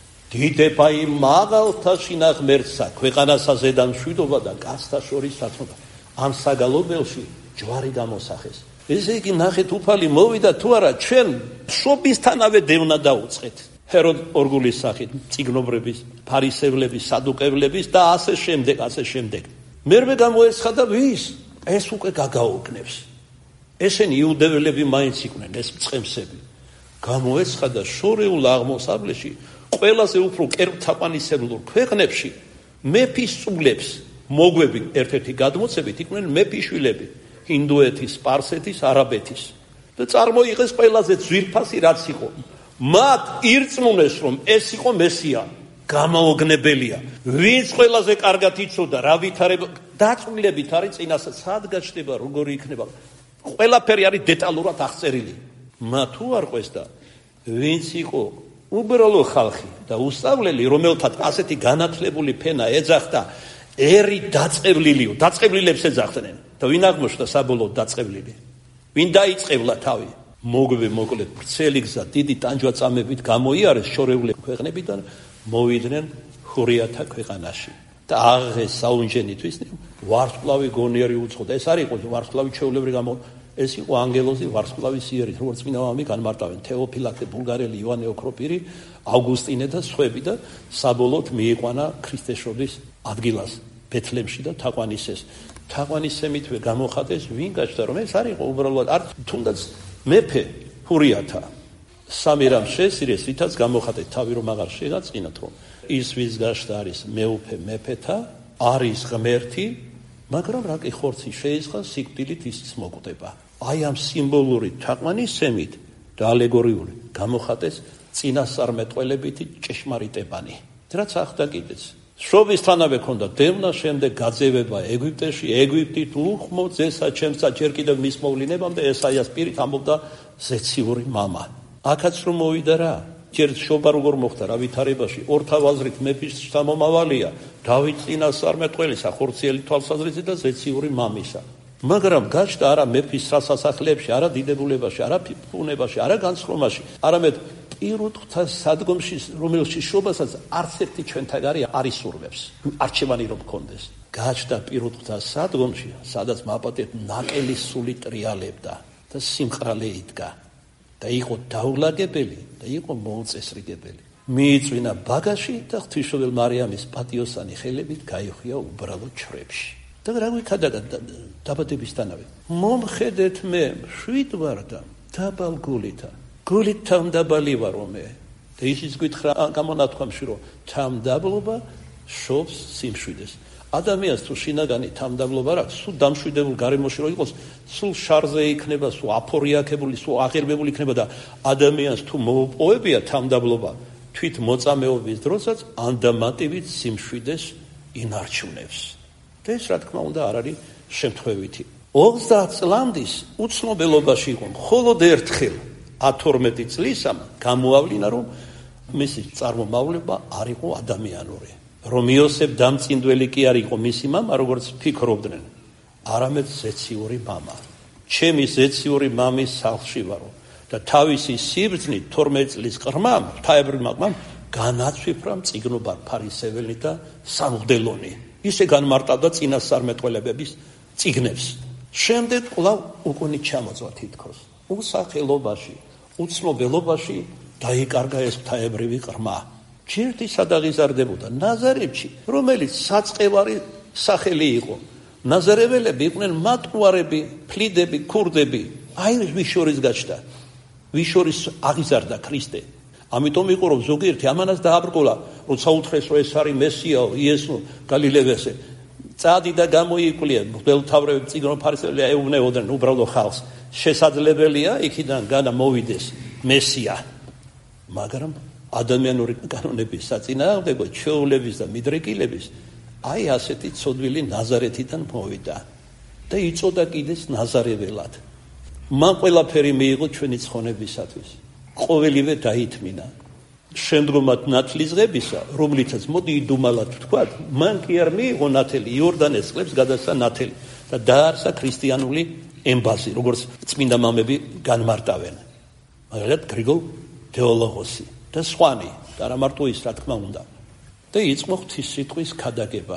დიდება იმ მაღალთა შინაღმერთსა, ქვეყანასა ზედა მშვიდობა და კაცთა შორის სათნობა. ამ საგალობელში ჯვარი გამოსახეს. ესე იგი ნახეთ, უფალი მოვიდა თუ არა, ჩვენ შობისთანავე დევნა დაუწყეთ. ჰეროდ ორგულის სახით, წიგნობრების, ფარისევლების, სადუკევლების და ასე შემდეგ, ასე შემდეგ. მერვე გამოეცხადა ვის? ეს უკვე გაგაოგნებს. ესენი იუდეველები მაინც იყვნენ, ეს მწყემსები. გამოეცხადა შორეულ აღმოსავლეთში ყველაზე უფრო კერპთაყვანისმცემლურ ქვეყნებში მეფის წულებს მოგვები ერთ-ერთი გადმოცებით იყვნენ მეფიშვილები ინდოეთის, სპარსეთის, არაბეთის და წარმოიღეს ყველაზე ძვირფასი რაც იყო. მათ ირწმუნეს რომ ეს იყო მესია, გამოოგნებელია. ვინც ყველაზე კარგად იცოდა რა ვითარება დაწვრილებით არის წინასაც სად გაჩნდება, როგორი იქნება. ყველაფერი არის დეტალურად აღწერილი. მათ უარყვეს და ვინც იყო უბრალო ხალხი და უსწავლელი, რომელთაც ასეთი განათლებული ფენა ეძახდა, ერი დაწყევლილიო, დაწყევლილებს ეძახდნენ. და ვინ აღმოჩნდა საბოლოოდ დაწყევლილი? ვინ დაიწყევლა თავი? მოგვე მოკლედ ვრცელი გზა დიდი ტანჯვა-წამებით გამოიარეს შორეული ქვეყნებიდან, მოვიდნენ ხურიათა ქვეყანაში. და აღეს საუნჯენისთვის ვარსკვლავი გონიერი უცხო. ეს არ იყო ვარსკვლავი ჩვეულებრივი გამო, ეს იყო ანგელოზი ვარსკვლავის იერით, როგორც წმინდა მამამი განმარტავენ, თეოფილაქტე ბულგარელი, იოანე ოქროპირი, ავგუსტინე და სხვები და საბოლოოდ მიიყვანა ქრისტეშობის ადგილას ბეთლემში და თაყვანისეს. თაყვანისემითვე გამოხატეს, ვინ გაჩნდა რომ ეს არ იყო უბრალოდ არ თუნდაც მეფე ჰურიათა. სამი რამ შესწირეს, რითაც გამოხატეთ თავი რომ აღარ შეგაწინათ, რომ ის ვის გაშდა არის მეუფე მეფეთა, არის ღმერთი, მაგრამ რა კი ხორცი შეისხა, სიკვდილით ისიც მოკვდება. აი ამ სიმბოლური თაყვანისცემით და ალეგორიული გამოხატეს წინასწარმეტყველებითი ჭეშმარიტებანი. რაც ახდა კიდეც. შობისთანავე ქონდა დევნა, შემდეგ გაძევება ეგვიპტეში, ეგვიპტით უხმო ძესა ჩემსა, ჯერ კიდევ მის მოვლინებამდე ესაიას პირით ამბობდა ზეციური მამა. აქაც რომ მოვიდა რა? ჯერ შობა როგორ მოხდა რა ვითარებაში, ორთავაზრით მეფის შთამომავალია, დავით წინასწარმეტყველისა, ხორციელი თვალსაზრისით და ზეციური მამისა. მაგრამ გაჩნდა არა მეფის სასახლეებში, არა დიდებულებაში, არა ფუნებაში, არა განსხრომაში, არამედ პირუტყვთა სადგომში, რომელშიც შობასაც არც ერთი ჩვენთაგარი არ ისურვებს, არჩევანი რომ გქონდეს. გაჩნდა პირუტყვთა სადგომში, სადაც მაპატეთ ნაკელი სული ტრიალებდა და სიმყრალე იდგა. და იყო დაულაგებელი და იყო მოუწესრიგებელი. მიიწვინა ბაგაში და ღვთისმშობელ მარიამის პატიოსანი ხელებით გაიხია უბრალო ჩრებში. და რა გვიქადა დაბადებისთანავე? მომხედეთ მე, შვიდ ვარ და დაბალ გულითა. გულით თამდაბალი ვარო მე. და ისიც გითხრა გამონათქვამში, რომ თამდაბლობა შობს სიმშვიდეს. ადამიანს თუ შინაგანი თამდაბლობა აქვს, სულ დამშვიდებულ გარემოში რომ იყოს, სულ შარზე იქნება, სულ აფორიაქებული, სულ აღერბებული იქნება და ადამიანს თუ მოუპოვებია თამდაბლობა, თვით მოწამეობის დროსაც ანდამატივით სიმშვიდეს ინარჩუნებს. და ეს რა თქმა უნდა არ არის შემთხვევითი. ოცდაათ წლამდის უცნობელობაში იყო, მხოლოდ ერთხელ ათორმეტი წლისამ გამოავლინა, რომ მისი წარმომავლობა არ იყო ადამიანური. რომ იოსებ დამწინდველი კი არ იყო მისი მამა, როგორც ფიქრობდნენ, არამედ ზეციური მამა. ჩემი ზეციური მამის სახლში ვარო და თავისი სიბრძნით თორმეტი წლის ყრმამ, ღვთაებრივმა ყრმამ განაცვიფრა მწიგნობარ ფარისეველი და სამღვდელონი. ისე განმარტავდა წინასწარმეტყველებების წიგნებს. შემდეგ კვლავ უკუნით ჩამოწვა თითქოს. უსახელობაში, უცნობელობაში დაიკარგა ეს ღვთაებრივი ყრმა. ჯერდი სადაღიზარდებოდა ნაზარეთში, რომელიც საწყევარი სახელი იყო. ნაზარებელები იყვნენ მატყუარები, ფლიდები, ქურდები. აი ვის შორის გაჩნდა, ვის შორის აღიზარდა ქრისტე. ამიტომ იყო რომ ზოგიერთი ამანაც დააბრკოლა, როცა უთხრეს რომ ეს არის მესიაო, იესო გალილევესე. წადი და გამოიკვლიე, მღვდელმთავრები, წიგნო ფარისევლები ეუბნებოდნენ უბრალოდ ხალხს. შესაძლებელია იქიდან განა მოვიდეს მესია. მაგრამ ადამიანური კანონების საწინააღმდეგო ჩვეულების და მიდრეკილების აი ასეთი ცოდვილი ნაზარეთიდან მოვიდა და იწოდა კიდეც ნაზარებელად. მან ყველაფერი მიიღო ჩვენი ცხონებისათვის. ყოველივე დაითმინა. შემდგომად ნათლისღებისა, რომლითაც მოდი იდუმალად ვთქვათ, მან კი არ მიიღო ნათელი, იორდანეს წყლებს გადასცა ნათელი და დაარსა ქრისტიანული ემბაზი, როგორც წმინდა მამები განმარტავენ. მაგალითად გრიგოლ თეოლოგოსი და სხვანი, და არა მარტო ის, რა თქმა უნდა. და იწყო ღვთისმსიტყვის ქადაგება.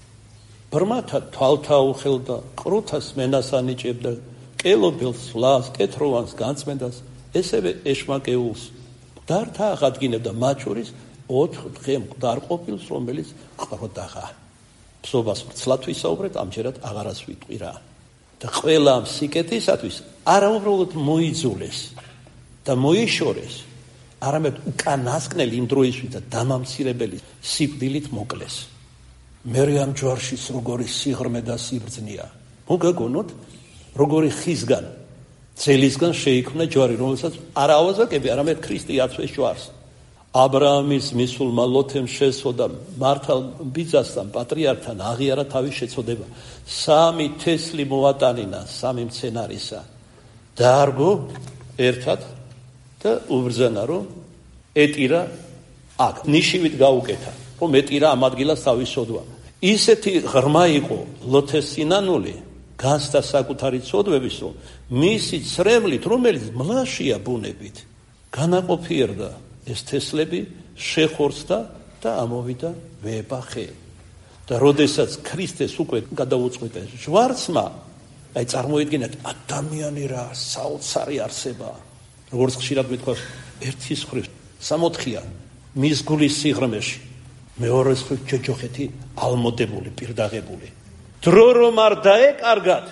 ბრმათა თვალთა უხელდა, ყრუთას მენას ანიჭებდა, კელობელს, ლას, კეთროვანს, განწმენდას, ესევე ეშმაკეულს. დართა აღადგინებდა მათ შორის ოთხ დღე მკვდარ ყოფილს, რომელიც ყროდაღა. ფსობას მცლად ვისაუბრეთ, ამჯერად აღარას ვიტყვი რა. და ყველა ამ სიკეთისათვის არა უბრალოდ მოიძულეს და მოიშორეს, არამედ უკანასკნელი იმ დროისთვის და დამამცირებელი სიკვდილით მოკლეს. მერე ამ ჯვარშიც როგორი სიღრმე და სიბრძნეა. მოგაგონოთ, როგორი ხისგან, ძელისგან შეიქმნა ჯვარი, რომელსაც არ ავაზაკები, არამედ ქრისტე აწვეს ჯვარს. აბრაამის მისულმა ლოთემ შესწოდა მართალ ბიძასთან, პატრიარქთან აღიარა თავის შეწოდება. სამი თესლი მოატანინა სამი მცენარისა. დაარგო ერთად და უბრძანა, რომ ეტირა აქ ნიშივით გაუკეთა, რომ ეტირა ამ ადგილას თავისოდვა. ისეთი ღრმა იყო ლოთეს სინანული, განცდა საკუთარი ცოდვების, რომ მისი ცრემლით, რომელიც მლაშია ბუნებით, განაყოფიერდა ეს თესლები, შეხორცდა და ამოვიდა ვებახე. და როდესაც ქრისტეს უკვე გადაუწყვიტეს ჯვარცმა, აი წარმოიდგინეთ, ადამიანი რა საოცარი არსება. როგორც ხშირად მithქვას, ერთის მხრივ სამოთხია მის გულის სიღრმეში, მეორეს მხრივ ჯოჯოხეთი ალმოდებული, პირდაღებული. დრო რომ არ დაეკარგათ,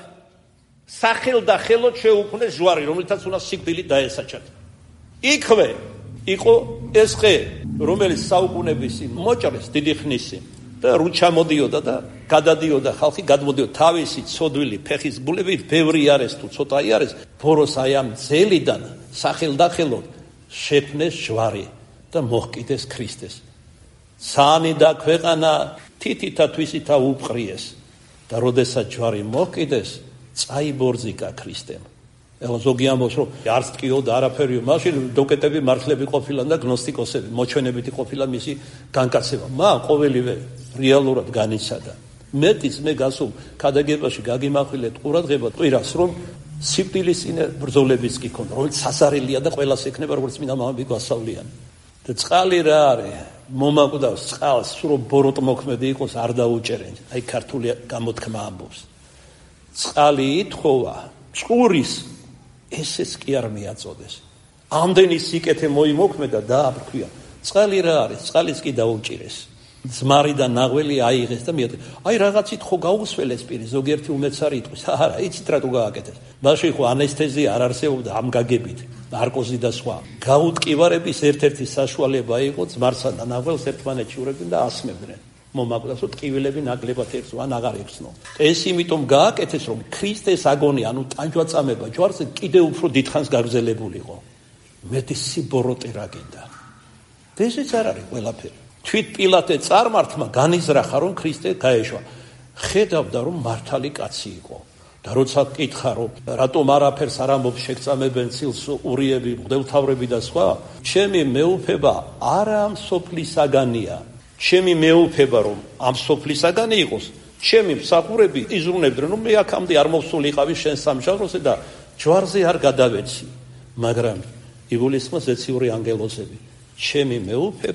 სახელ და ხელოთ შეუქმნეს ჯვარი, რომელთაც უნდა სიკვდილი დაესაჯათ. იქვე იყო ეს ხე, რომელიც საუკუნეების მოჭრეს დიდი ხნისი და რუჩა მოდიოდა და გადადიოდა ხალხი, გადმოდიოდა თავისი ცოდვილი ფეხის გულებით, ბევრი არის თუ ცოტაი არის, ბოროს აი ამ ძელიდან სახელდახელოდ შექმნეს ჯვარი და მოჰკიდეს ქრისტეს. ცანი და ქვეყანა თითითა თვისითა უპყრიეს და როდესაც ჯვარი მოჰკიდეს, წაიბორძიკა ქრისტემ. ეხლა ზოგი ამბობს, რომ არც ტკიო და არაფერიო, მაშინ დოკეტები მართლები ყოფილან და გნოსტიკოსები, მოჩვენებითი ყოფილა მისი განკაცება. მან ყოველივე რეალურად განიცადა. მეტიც მე გასულ ქადაგებაში გაგიმახვილეთ ყურადღება ყვირას, რომ სიკვდილის წინ ბრძოლებიც კი ქონდა, რომელიც სასარელია და ყველას ექნება, როგორც წმინდა მამები გვასწავლიან. და წყალი რა არის? მომაკვდავს წყალს, რომ ბოროტმოქმედი იყოს, არ დაუჭერენ. აი ქართული გამოთქმა ამბობს. წყალი ითხოვა, წყურის ესეც კი არ მიაწოდეს. ამდენი სიკეთე მოიმოქმედა და დააბრქვია. წყალი რა არის? წყალიც კი დაუჭირეს. ძმარი და ნაღველი აიღეს და მიადგეს. აი რაღაცით ხო გაუსველეს პირი, ზოგიერთი უმეცარი იტყვის. არა, იცით რატო გააკეთეს? მაშინ ხო ანესთეზია არ არსებობდა ამ გაგებით, ნარკოზი და სხვა. გაუტკივარების ერთ-ერთი საშუალება იყო ძმარსა და ნაღველს ერთმანეთში ურევდნენ და ასმებდნენ. მომაკვდას, რომ ტკივილები ნაკლებად ერთს ან აღარ ეხსნო. ეს იმიტომ გააკეთეს, რომ ქრისტეს აგონი, ანუ ტანჯვაწამება ჯვარზე კიდევ უფრო დიდხანს გაგრძელებულიყო. მეტი სიბოროტე რა გინდა. ესეც არ არის ყველაფერი. თვით პილატე წარმართმა განიზრახა, რომ ქრისტე გაეშვა. ხედავდა, რომ მართალი კაცი იყო. და როცა კითხა, რომ რატომ არაფერს არ ამბობს, შეგწამებენ ცილს ურიები, მღვდელმთავრები და სხვა, ჩემი მეუფება არა ამ სოფლისაგანია. ჩემი მეუფება რომ ამ სოფლისაგანი იყოს, ჩემი მსახურები იზრუნებდნენ, რომ მე აქამდე არ მოვსულიყავი შენ სამშაბლოზე და ჯვარზე არ გადავეცი. მაგრამ იგულისხმეს ეციური ანგელოზები, ჩემი მეუფება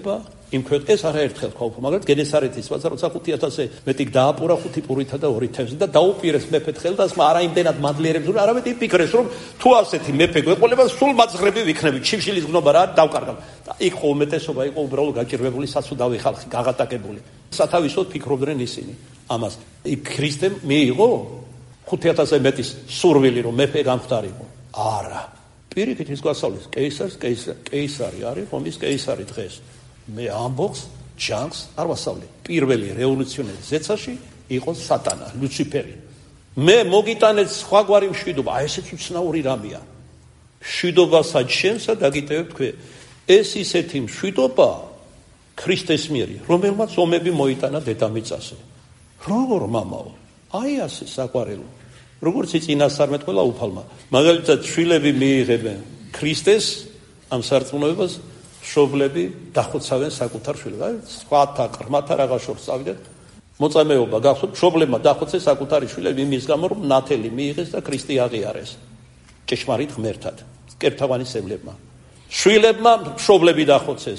იმ ქვეყნ ეს არაერთხელ თქვა უფრო, მაგრამ გენესარეთის ვაცა როცა ხუთი ათასზე მეტი დააპურა ხუთი პურითა და ორი თევზი და დაუპირეს მეფედ ხელდასმა არა იმდენად მადლიერებს, არამედ იფიქრეს, რომ თუ ასეთი მეფე გვეყოლება, სულ მაძღრები ვიქნებით, ჩივშილის გნობა რა დავკარგავ. და იქ ხო უმეტესობა იყო უბრალოდ გაჭირვებული საცუდავი ხალხი, გაღატაკებული. სათავისოდ ფიქრობდნენ ისინი ამას. იქ ქრისტემ მიიღო ხუთი ათასზე მეტი სურვილი, რომ მეფე გამხდარიყო. არა. პირიქით ის გვასწავლის კეისარს, კეისარი არის რომის კეისარი დღეს. მე ამბობს ჯანგს არ ვასწავლე. პირველი რევოლუციონერი ზეცაში იყო სატანა, ლუციფერი. მე მოგიტანეთ სხვაგვარი მშვიდობა, აი ესეც უცნაური რამეა. მშვიდობასაც შენსა დაგიტევებ თქვენ. ეს ისეთი მშვიდობა ქრისტეს მიერი, რომელმაც ომები მოიტანა დედამიწაზე. როგორ მამაო? აი ასე საყვარელო. როგორც წინასწარმეტ ყველა უფალმა. მაგალითად შვილები მიიღებენ ქრისტეს ამ სარწმუნოებას, მშობლები დახოცავენ საკუთარ შვილებს. აი სხვათა ყრმათა რაღაც შორს წავიდნენ. მოწამეობა გახსოვთ, მშობლებმა დახოცეს საკუთარი შვილები იმის გამო, რომ ნათელი მიიღეს და ქრისტე აღიარეს. ჭეშმარიტ ღმერთად, კერთავანისებლებმა. შვილებმა მშობლები დახოცეს.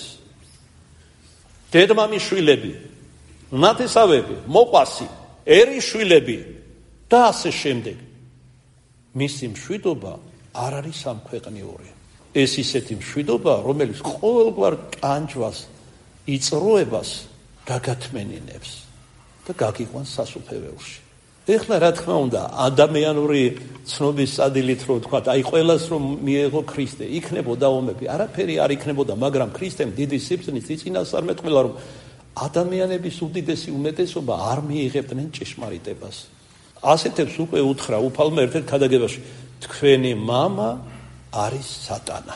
დედმამის შვილები, ნათესავები, მოყვასი, ერის შვილები და ასე შემდეგ. მისი მშვიდობა არ არის სამქვეყნიური. ეს ისეთი მშვიდობა, რომელიც ყოველგვარ ტანჯვას, იწროებას გაგათმენინებს და გაგიყვანს სასუფეველში. ეხლა რა თქმა უნდა, ადამიანური ცნობის სადილით რომ თქვა, აი ყველას რომ მიეღო ქრისტე, იქნებოდა ომები, არაფერი არ იქნებოდა, მაგრამ ქრისტემ დიდი სიბრძნის იწინასწარმეტყველა, რომ ადამიანების უდიდესი უმეტესობა არ მიიღებდნენ ჭეშმარიტებას. ასეთებს უკვე უთხრა უფალმა ერთ-ერთ ქადაგებაში, თქვენი მამა არის სატანა.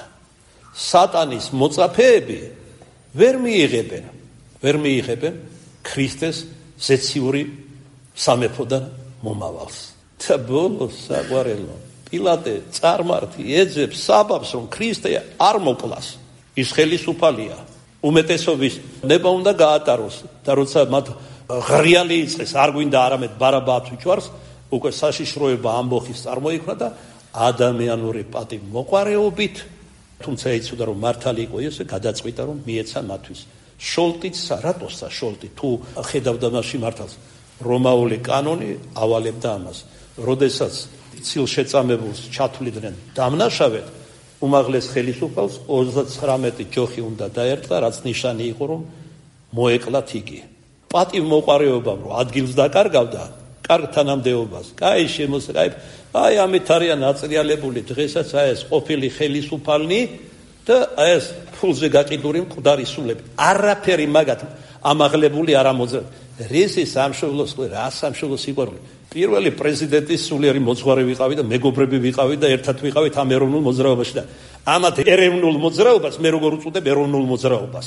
სატანის მოწაფეები ვერ მიიღებენ, ვერ მიიღებენ ქრისტეს ზეციური სამეფოდან მომავალს. და ბოლოს საყვარელო, პილატე წარმართი ეძებს საბაბს, რომ ქრისტე არ მოკლას. ის ხელისუფალია. უმეტესობის ნება უნდა გაატაროს და როცა მათ ღრიალი იწყეს, არ გვინდა არამედ ბარაბას უჩვარს, უკვე საშიშროება ამბოხის წარმოიქმნა და ადამიანური პატივმოყვარეობით, თუმცა იცოდა რომ მართალი იყო ესე, გადაწყვიტა რომ მიეცა მათთვის. შოლტიც რატოსა შოლტი თუ ხედავდა მასში მართალს, რომაული კანონი ავალებდა ამას. როდესაც ცილშეწამებულს ჩათვლიდნენ დამნაშავედ, უმაღლეს ხელისუფალს ოცდაცხრამეტი ჯოხი უნდა დაერტყა, რაც ნიშანი იყო რომ მოეკლათ იგი. პატივმოყვარეობამ რომ ადგილს დაკარგავდა, კარგ თანამდებობას, კაი შემოსაი, აი ამით არიან აწრიალებული დღესაც აი ეს ყოფილი ხელისუფალნი და აი ეს ფულზე გაყიდული მკვდარი სულები. არაფერი მაგათ ამაღლებული არ ამოძრავ. რისი სამშობლოს, რა სამშობლოს სიყვარული. პირველი პრეზიდენტის სულიერი მოძღვარი ვიყავი და მეგობრები ვიყავი და ერთად ვიყავით ამ ეროვნულ მოძრაობაში და ამათ ეროვნულ მოძრაობას მე როგორ უწოდებ ეროვნულ მოძრაობას.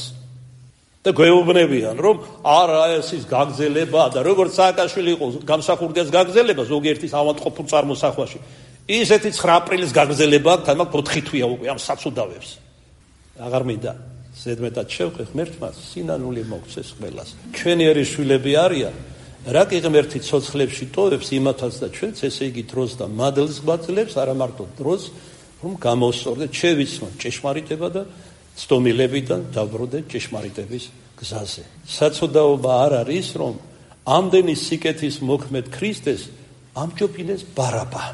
და გვეუბნებიან რომ არა ეს ის გაგზელება და როგორც სააკაშვილი იყო გამსახურდიას გაგზელება ზოგიერთის ავადმყოფურ წარმოსახვაში, ისეთი ცხრა აპრილის გაგზელება აქვს, თამაკ ოთხი თვეა უკვე ამ საცუდავებს. აღარ მინდა ზედმეტად შევყე ღმერთმა სინანული მოგცეს ყველას. ჩვენი ერისშვილები არიან, რა კი ღმერთი ცოცხლებში ტოვებს იმათაც და ჩვენც ესე იგი დროს და მადლს გვაძლევს, არა მარტო დროს, რომ გამოვსწორდეთ, შევიცნოთ ჭეშმარიტება და ცდომილებიდან დავბრუნდეთ ჭეშმარიტების გზაზე. საცოდაობა არ არის, რომ ამდენი სიკეთის მოქმედ ქრისტეს ამჯობინეს ბარაბა.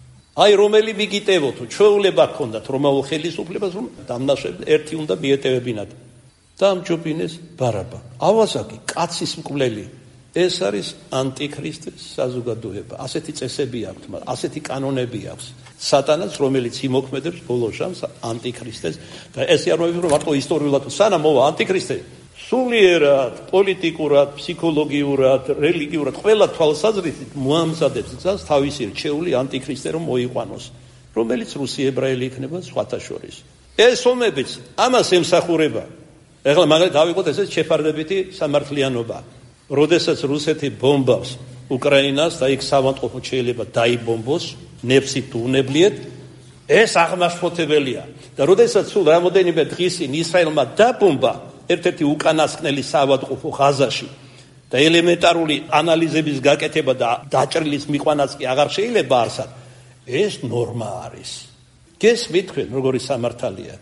აი რომელი მიგიტევოთო, ჩვეულება ჰქონდათ რომაულ ხელისუფლებას, რომ დამნაშავედ ერთი უნდა მიეტევებინათ. და ამჯობინეს ბარაბა. ავაზაკი, კაცის მკვლელი. ეს არის ანტიქრისტეს საზოგადოება. ასეთი წესები აქვს, ასეთი კანონები აქვს. სატანას, რომელიც იმოქმედებს ბოლო ჟამს ანტიქრისტეს და ეს არ მოვიდა რომ მარტო ისტორიულად, სანამ მოვა ანტიქრისტე, სულიერად, პოლიტიკურად, ფსიქოლოგიურად, რელიგიურად, ყველა თვალსაზრისით მოამზადებს გზას თავისი რჩეული ანტიქრისტე რომ მოიყვანოს, რომელიც რუსი ებრაელი იქნება სხვათა შორის. ეს ომებიც ამას ემსახურება. ეხლა მაგალითად დავიღოთ ესეც შეფარდებითი სამართლიანობა. როდესაც რუსეთი ბომბავს უკრაინას და იქ სამავტყოფო შეიძლება დაიბომბოს, ნებსით თუ უნებლიეთ, ეს აღმაშფოთებელია. და როდესაც სულ რამოდენიმე დღის წინ ისრაელმა დაბომბა ერთ-ერთი უკანასკნელი საავადმყოფო ღაზაში და ელემენტარული ანალიზების გაკეთება და დაჭრილის მიყვანაც კი აღარ შეიძლება არსად, ეს ნორმა არის. გესმით თქვენ როგორი სამართალიათ?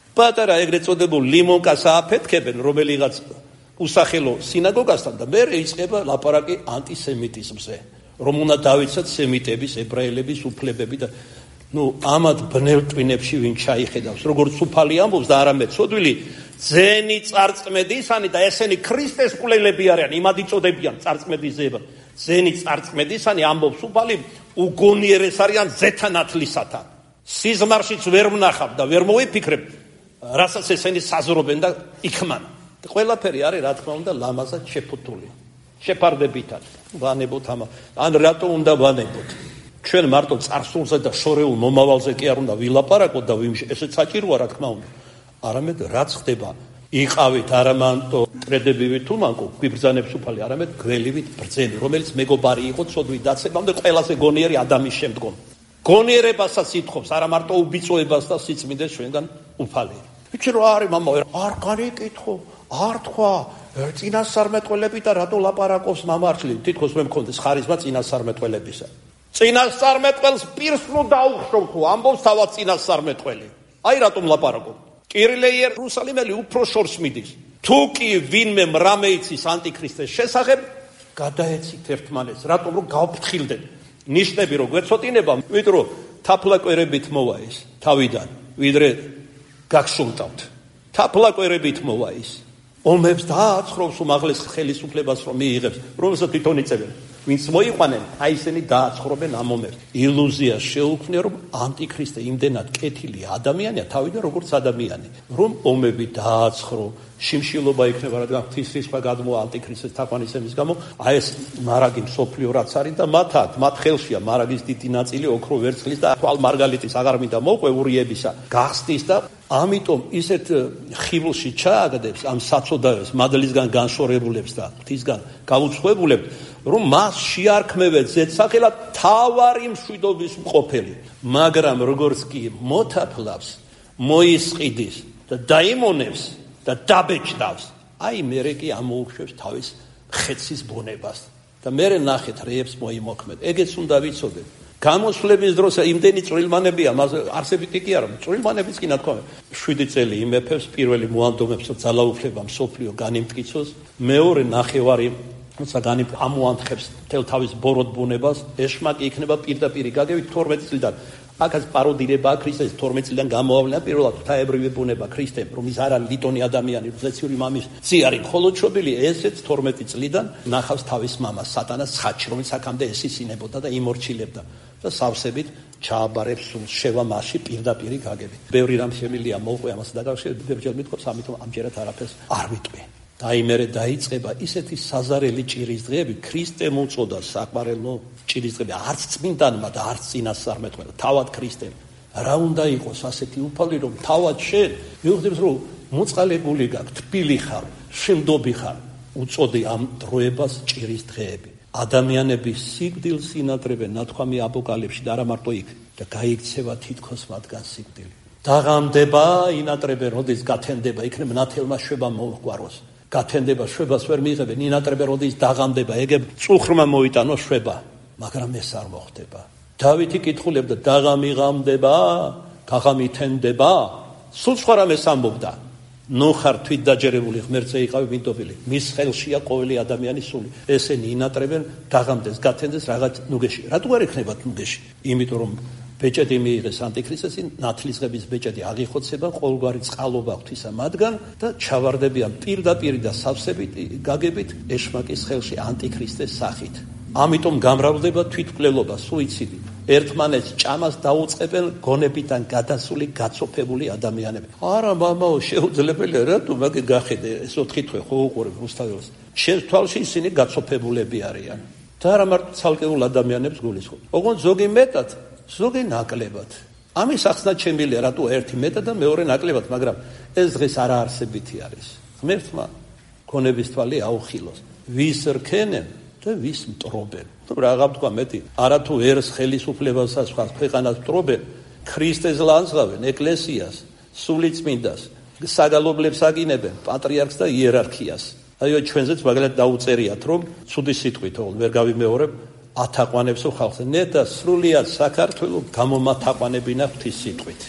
პატარა ეგრეთ წოდებულ ლიმონკას ააფეთქებენ, რომელიღაც უსახელო სინაგოგასთან და მე იწყება ლაპარაკი ანტისემიტიზმზე, რომ უნდა დავიცათ სემიტების, ებრაელების უფლებები და ნუ ამათ ბნელ ტვინებში ვინ ჩაიხედავს, როგორც უფალი ამბობს და არამედ ცოდვილი ძენი წარწმედისანი და ესენი ქრისტეს კვლელები არიან, იმადი წოდებიან წარწმედიზეებად. ძენი წარწმედისანი ამბობს უფალი უგონიერეს არიან ზეთანათლისათან. სიზმარშიც ვერ ვნახავ და ვერ მოვიფიქრებ, რასაც ესენი საზრობენ და იქმან. ყველაფერი არის რა თქმა უნდა ლამაზად შეფუთული. შეფარდებითად ვანებოთ ამა. ან რატო უნდა ვანებოთ? ჩვენ მარტო წარსულზე და შორეულ მომავალზე კი არ უნდა ვილაპარაკოთ და ესეც საჭიროა რა თქმა უნდა. არამედ რაც ხდება იყავით არამანტო ტრედებივით თუმანკო გვიბრძანებს უფალი არამედ გველივით ბრძენი რომელიც მეგობარი იყო ცოდვით დაცემამდე ყველაზე გონიერი ადამიანის შემდგომ გონიერებასაც ითხოვს არა მარტო უბიწოებას და სიწმინდეს ჩვენგან უფალი. ვიცი რა არის მამა არ განეკითხო არ თქვა წინასწარმეტყველები და რატო ლაპარაკობს მამართლი თითქოს მე მქონდეს ხარიზმა წინასწარმეტყველებისა. წინასწარმეტყველს პირს რო დაუხშობ თუ ამბობს თავად წინასწარმეტყველი. აი რატომ ლაპარაკობ? კირილე იერუსალიმელი უფრო შორს მიდის. თუ კი ვინმე მრამე იცის ანტიქრისტეს შესახებ, გადაეცით ერთმანეთს, რატომ რომ გავფრთხილდეთ. ნიშნები რო გვეცოტინება, ვიდრე რომ თაფლაკვერებით მოვა ის თავიდან, ვიდრე გაგშუნტავთ. თაფლაკვერებით მოვა ის. ომებს დააცხრობს უმაღლეს ხელისუფლებას რომ მიიღებს, რომელსაც თვითონ იწევენ. ვინც მოიყვანენ, აი ისინი დააცხრობენ ამ ომებს. ილუზია შეუქმნია, რომ ანტიქრისტე იმდენად კეთილი ადამიანია, თავიდან როგორც ადამიანი, რომ ომები დააცხრო, შიმშილობა იქნება, რადგან ღვთისრისხვა გადმოა ანტიქრისტეს თაყვანისცემის გამო, აი ეს მარაგი მსოფლიო რაც არის და მათ აქ, მათ ხელშია მარაგის დიდი ნაწილი ოქრო ვერცხლის და თვალ მარგალიტის აღარ მინდა მოყვე ურიებისა, გახსნის და ამიტომ ისეთ ხიბლში ჩააგდებს ამ საწოდაოს მადლისგან განშორებულებს და ღვთისგან გაუცხოებულებს, რომ მას შეარქმევენ ზედსახელად თავარი მშვიდობის მყოფელი, მაგრამ როგორც კი მოთაფლავს, მოისყიდის და დაიმონებს და დაბეჭდავს, აი მერე კი ამოუშვებს თავის ხეცის ბუნებას და მერე ნახეთ რეებს მოიმოქმედ. ეგეც უნდა ვიცოდეთ. გამოსვლების დროს იმდენი წვრილმანებია, მას არსებითი კი არა, წვრილმანებიც კი ნათქვამია. შვიდი წელი იმეფებს, პირველი მოანდომებს ძალაუფლება მსოფლიო განიმტკიცოს, მეორე ნახევარი საგანი ამოანთხებს თელ თავის ბოროტ ბუნებას, ეშმაკი იქნება პირდაპირი გაგებით თორმეტი წლიდან. აქაც პაროდირებაა ქრისტეს თორმეტი წლიდან გამოავლინა პირველად ღვთაებრივი ბუნება ქრისტემ, რომ ის არ არის ლიტონი ადამიანი, ზეციური მამის ძი არის, მხოლოდ შობილი ესეც თორმეტი წლიდან ნახავს თავის მამას, სატანას ცხადში, რომელიც აქამდე ესისინებოდა და იმორჩილებდა და სავსებით ჩააბარებს სულს, შევა მასში პირდაპირი გაგებით. ბევრი რამ შემილია მოყვე ამას დაკავშირებით, ბევრჯერ მithქვობს, ამიტომ ამჯერად არაფერს არ ვიტყვი. დაიმერე დაიწყება ისეთი საზარელი ჭირის დღეები, ქრისტემ უწოდა საყვარელო ჭირის დღეები, არც წმინდანმა და არც წინასწარმეტყველმა, თავად ქრისტემ. რა უნდა იყოს ასეთი უფალი, რომ თავად შენ მივხვდებს, რომ მოწყალებული გაქვს, თბილი ხარ, შემდობი ხარ, უწოდი ამ დროებას ჭირის დღეები. ადამიანები სიკვდილს ინატრებენ, ნათქვამი აპოკალიფში და არა მარტო იქ და გაიქცევა თითქოს მათგან სიკვდილი. დაღამდება, ინატრებენ, როდის გათენდება, იქნებ ნათელმა შვება მოუყვაროს. გათენდება შვებას ვერ მიიღებენ, ინატრებენ, როდის დაღამდება, ეგებ წუხრმა მოიტანო შვება, მაგრამ ეს არ მოხდება. დავითი კითხულებდა, დაღამიღამდება, გაღამითენდება, სულ სხვა რამეს ამბობდა. ნუ ხარ თვით დაჯერებული ღმერთზე იყავი მინდობილი, მის ხელშია ყოველი ადამიანის სული. ესენი ინატრებენ, დაღამდეს, გათენდეს რაღაც ნუგეში. რატო არ ექნებათ ნუგეში? იმიტომ რომ ბეჭედი მიიღეს ანტიქრისტეს, ნათლისღების ბეჭედი აღიხოცება, ყოველგვარი წყალობა ღვთისა მათგან და ჩავარდებიან პირდაპირ და სავსებით გაგებით ეშმაკის ხელში ანტიქრისტეს სახით. ამიტომ გამრავლდება თვითმკვლელობა, სუიციდი. ერთმანეთს ჭამას დაუწყებენ გონებიდან გადასული, გაცოფებული ადამიანები. არა, მამაო, შეუძლებელია, რატო მაგე გახედე, ეს ოთხი თვე ხო უყურებ რუსთაველს. შენს თვალში ისინი გაცოფებულები არიან. და არა მარტო ცალკეულ ადამიანებს გულისხმობ. ოღონდ ზოგი მეტად, ზოგი ნაკლებად. ამის ახსნა ჩემილია, რატო ერთი მეტად და მეორე ნაკლებად, მაგრამ ეს დღეს არაარსებითი არის. ღმერთმა გონების თვალი აუხილოს. ვის რქენენ და ვის მტრობენ. თუ რაღა თქვა მეტი, არათუ ერს ხელისუფლებასაც ხარ ქვეყანას მტრობენ, ქრისტეს ლანძღავენ, ეკლესიას, სულიწმინდას, საგალობლებს აგინებენ, პატრიარქს და იერარქიას. აი ჩვენზეც მაგალითად დაუწერიათ, რომ ცუდი სიტყვით ოღონდ ვერ გავიმეორებ, ათაყვანებსო ხალხს. ნეტა სრულიად საქართველოს გამომათაყვანებინა ღვთის სიტყვით.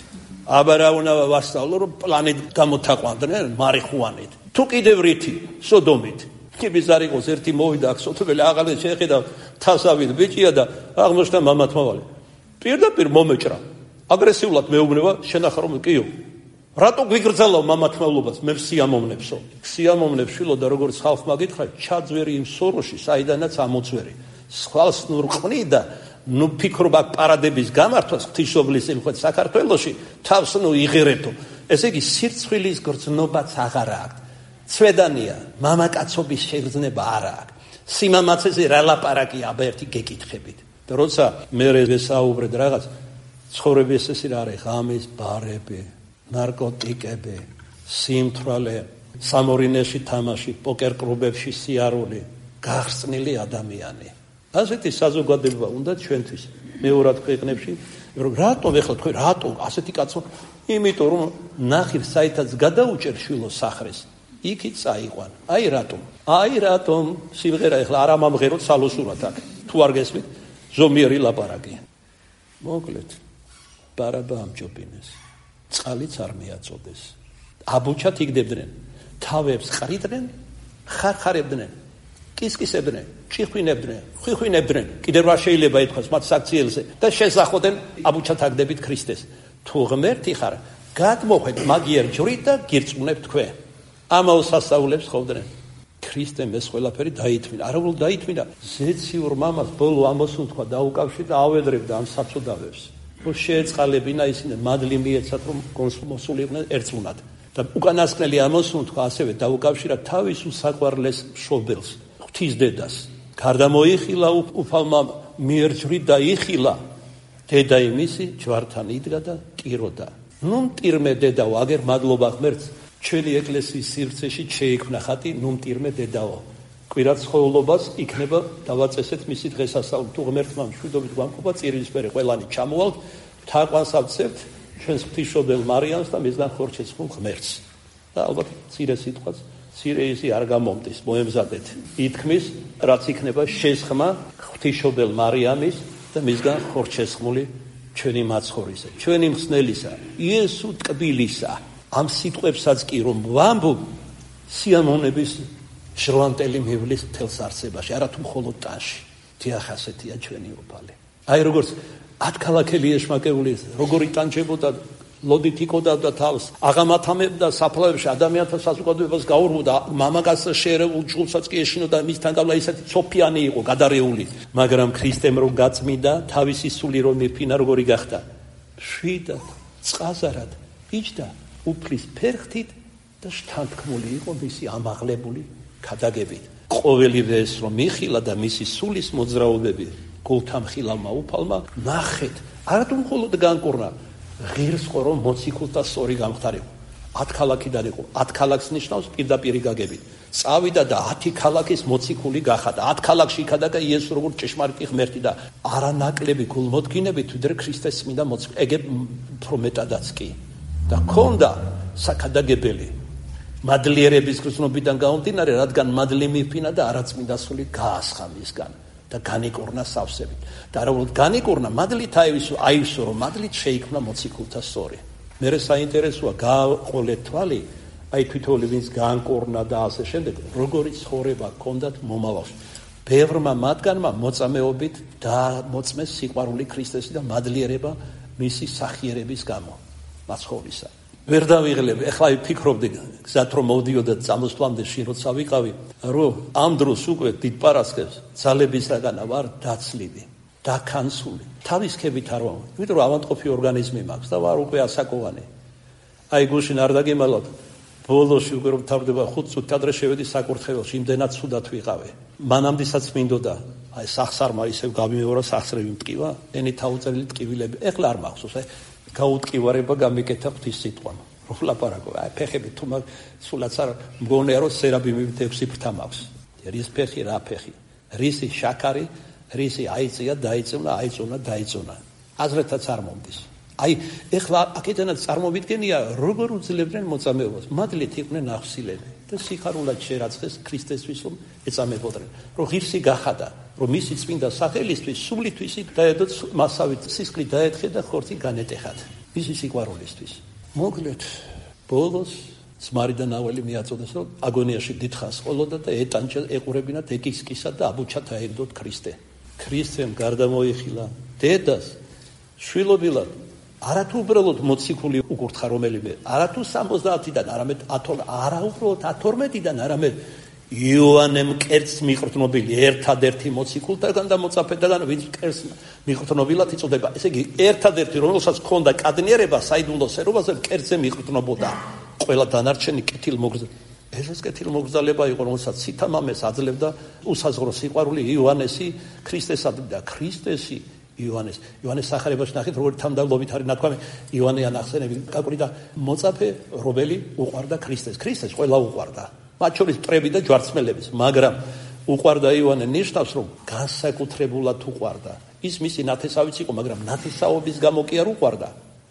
აბა რა უნდა ვასწავლო, რომ პლანეტ გამოთაყვანდნენ მარიხუანით. თუ კიდევ რითი, სოდომით. კი ბიზარი ყოს ერთი მოვიდა აქ სოფელი აღარ შეხედა თასავით ბიჭია და აღმოჩნდა მამათმავალი. პირდაპირ მომეჭრა. აგრესიულად მეუბნება, შენახა რომ კიო. რატო გვიგრძელავ მამათმავლობას, მე სიამოვნებსო. სიამოვნებს შვილო და როგორც ხალხმა გითხრა, ჩაძვერი იმ სოროში, საიდანაც ამოწვერი. სხვას ნურყვნი და ნუ ფიქრობა პარადების გამართვას ღვთისმშობლის იმხეთ საქართველოში თავს ნუ იღერებთო. ესე იგი სირცხვილის გრძნობაც აღარ აქვს. ცვედანია, მამაკაცობის შეგრძნება არ აქვს. სიმამაცეზე რა ლაპარაკია, აბა ერთი გეკითხებით. და როცა მე ვესაუბრეთ რაღაც ცხოვრების ეს რა არის, ღამის ბარები, ნარკოტიკები, სიმთვრალე, სამორინეში თამაში, პოკერ კლუბებში სიარული, გახსნილი ადამიანი. ასეთი საზოგადოება უნდა ჩვენთვის მეორად ქვეყნებში, რომ რატომ ეხლა თქვენ რატო ასეთი კაცო? იმიტომ რომ ნახիր საითაც გადაუჭერ შვილო სახრეს, იქით წაიყვან. აი რატომ? აი რატომ სიმღერა ეხლა არ ამამღეროთ სალოსურად აქ. თუ არ გესმით, ზომიერი ლაპარაკი. მოკლედ, ბარაბა ამჯობინეს. წყალიც არ მიაწოდეს. აბუჩად იგდებდნენ, თავებს ყრიდნენ, ხარხარებდნენ. კისკისებდნენ, ჭიხვინებდნენ, ხვიხვინებდნენ. კიდევ რა შეიძლება ითქვას მათ საქციელზე და შესახოდენ აბუჩად აგდებით ქრისტეს. თუ ღმერთი ხარ, გადმოხვეთ მაგიერ ჯვრით და გირწმუნებ თქვენ. ამაო სასწაულებს ხოვდნენ. ქრისტემ ეს ყველაფერი დაითმინა. არა უბრალოდ დაითმინა, ზეციურ მამას ბოლო ამოსუნთქვა დაუკავშირდა, ავედრებდა ამ საწოდავებს. რომ შეეწყალებინა ისინი მადლი მიეცათ, რომ მოსულიყვნენ ერწმუნათ. და უკანასკნელი ამოსუნთქვა ასევე დაუკავშირა თავის უსაყვარლეს მშობელს, ღვთის დედას. გარდა მოიხილა უფალმა მიერჯვრით და იხილა. დედა იმისი ჯვართან იდგა და ტიროდა. ნუ მტირმე დედაო, აგერ მადლობა ღმერთს, ჩვენი ეკლესიის სივრცეში შეიქმნა ხატი, ნუ მტირმე დედაო. კვირა ცხოველობას იქნება დავაწესეთ მისი დღესასწაული. თუ ღმერთმა მშვიდობით გვამყოფა, წირილისფერი ყველანი ჩამოვალთ, თაყვანს ავცევთ ჩვენს ღვთისმშობელ მარიამს და მისგან ხორჩეცხმულ ღმერთს. და ალბათ მცირე სიტყვაც, მცირე ისი არ გამომდის, მოემზადეთ. ითქმის, რაც იქნება შესხმა ღვთისმშობელ მარიამის და მისგან ხორჩეცხმული ჩვენი მაცხოვრისა, ჩვენი მხსნელისა, იესო ტკბილისა. ამ სიტყვებსაც კი რომ ვამბობ, სიამოვნების ჟლანტელი მივლის მთელს არსებაში, არა თუ მხოლოდ ტანში. დიახ, ასეთია ჩვენი უფალი. აი როგორც ათქალაქელი ეშმაკეული, როგორი ტანჯებოდა, ლოდით იკოდავდა თავს, აღამათამებდა საფლავებში ადამიანთა საზოგადოებას გაურბოდა, მამაკაცს შეერეულ ჯგუფსაც კი ეშინოდა, მისთან გავლა ისეთი ცოფიანი იყო, გადარეული. მაგრამ ქრისტემ რომ გაწმინდა, თავისი სული რომ მეფინა, როგორი გახდა? შვიდად, წყაზარად, იჯდა უფლის ფერხთით და შთანთქმული იყო მისი ამაღლებული ქადაგებით. ყოველივე ეს რომ მიხილა და მისი სულის მოძრაობები გულთამხილავმა უფალმა ნახეთ, არათუ მხოლოდ განკურნა, ღირს ხო რომ მოციქულთა სწორი გამხდარიყო. ათ ქალაქიდან იყო, ათ ქალაქს ნიშნავს პირდაპირი გაგებით. წავიდა და ათი ქალაქის მოციქული გახადა. ათ ქალაქში იქადაგა იესო როგორც ჭეშმარიტი ღმერთი და არანაკლები გულმოდგინებით ვიდრე ქრისტეს წმინდა მოციქული. ეგ უფრო მეტადაც კი. და ქონდა საქადაგებელი მადლიერების გრძნობიდან გამომდინარე, რადგან მადლი მიფინა და არაწმინდა სული გაასხა მისგან და განიკურნა სავსებით. და არა უბრალოდ განიკურნა, მადლით აივსო, აივსო, რომ მადლით შეიქმნა მოციქულთა სწორი. მერე საინტერესოა, გააყოლეთ თვალი, აი თვითონ ვინც განკურნა და ასე შემდეგ, როგორი ცხოვრება ჰქონდათ მომავალში. ბევრმა მათგანმა მოწამეობით დაამოწმეს სიყვარული ქრისტესი და მადლიერება მისი სახიერების გამო. მაცხოვრისა. ვერ დავიღლებ, ეხლა ვფიქრობდი, გზად რომ მოვდიოდა წამოსვლამდე შინ როცა ვიყავი, რომ ამ დროს უკვე დიდ პარასკევს ძალებისაგანა ვარ დაცლილი, დაქანცული. თავის ქებით არ ვარ, იმიტომ რომ ავადმყოფი ორგანიზმი მაქვს და ვარ უკვე ასაკოვანი. აი გუშინ არ დაგემალოთ, ბოლოში უკვე რომ თავდება ხუთ წუთი ადრე შევედი საკურთხეველში, იმდენად ცუდად ვიყავი. მანამდესაც მინდოდა, აი სახსარმა ისევ გამიმეორა სახსრები მტკივა, ენი თავუწერილი ტკივილები. ეხლა არ მახსოვს, აი გაუტკივარება გამიკეთა ღვთის სიტყვამ. რო ლაპარაკო, აი ფეხები თუ მაგ სულაც არ მგონია რომ სერაბიმივით ექვსი ფრთა მაქვს. რის ფეხი, რა ფეხი? რისი შაქარი, რისი აიწია, დაიწუნა, აიწუნა, დაიწუნა. აზრეთაც არ მომდის. აი, ეხლა აქედანაც წარმოვიდგენია, როგორ უძლებდნენ მოწამეობას. მადლით იყვნენ ახსილები და სიხარულად შერაცხეს ქრისტესთვის, რომ ეწამებოდნენ. რომ ღირსი გახადა, რომ მისი წმინდა სახელისთვის, სულითვისი დაედოთ მასავით სისხლი დაეთხე და ხორცი განეტეხათ. მისი სიყვარულისთვის. მოკლედ, ბოლოს ძმარი და ნაველი მიაწოდეს, რომ აგონიაში დიდხანს ყოლოდა და ეტანჯა ეყურებინათ ეკისკისა და აბუჩათ აერდოთ ქრისტე. ქრისტემ გარდა მოიხილა დედას შვილობილად, არათუ უბრალოდ მოციქული უკურთხა რომელიმე, არათუ სამოცდაათიდან, არამედ არა უბრალოდ ათორმეტიდან, არამედ იოანემ კერძს მიყრდნობილი ერთადერთი მოციქულთაგან და მოწაფედაგან, ვინც კერძს მიყრდნობილად იწოდება. ესე იგი, ერთადერთი, რომელსაც ჰქონდა კადნიერება საიდუმლო სერობაზე, კერძზე მიყრდნობოდა. ყველა დანარჩენი კეთილმოგზა. ეს კეთილმოგზალება იყო, რომელსაც სითამამეს აძლევდა უსაზღვრო სიყვარული იოანესი ქრისტესადმი და ქრისტესი იოანეს. იოანეს სახარებაში ნახეთ, როგორი თანდავლობით არის ნათქვამი, იოანე ანახსენები კაკური და მოწაფე, რომელი უყვარდა ქრისტეს. ქრისტეს ყველა უყვარდა. მათ შორის მტრები და ჯვარცმელების, მაგრამ უყვარდა იოანე ნიშნავს, რომ განსაკუთრებულად უყვარდა. ის მისი ნათესავიც იყო, მაგრამ ნათესაობის გამო კი არ უყვარდა,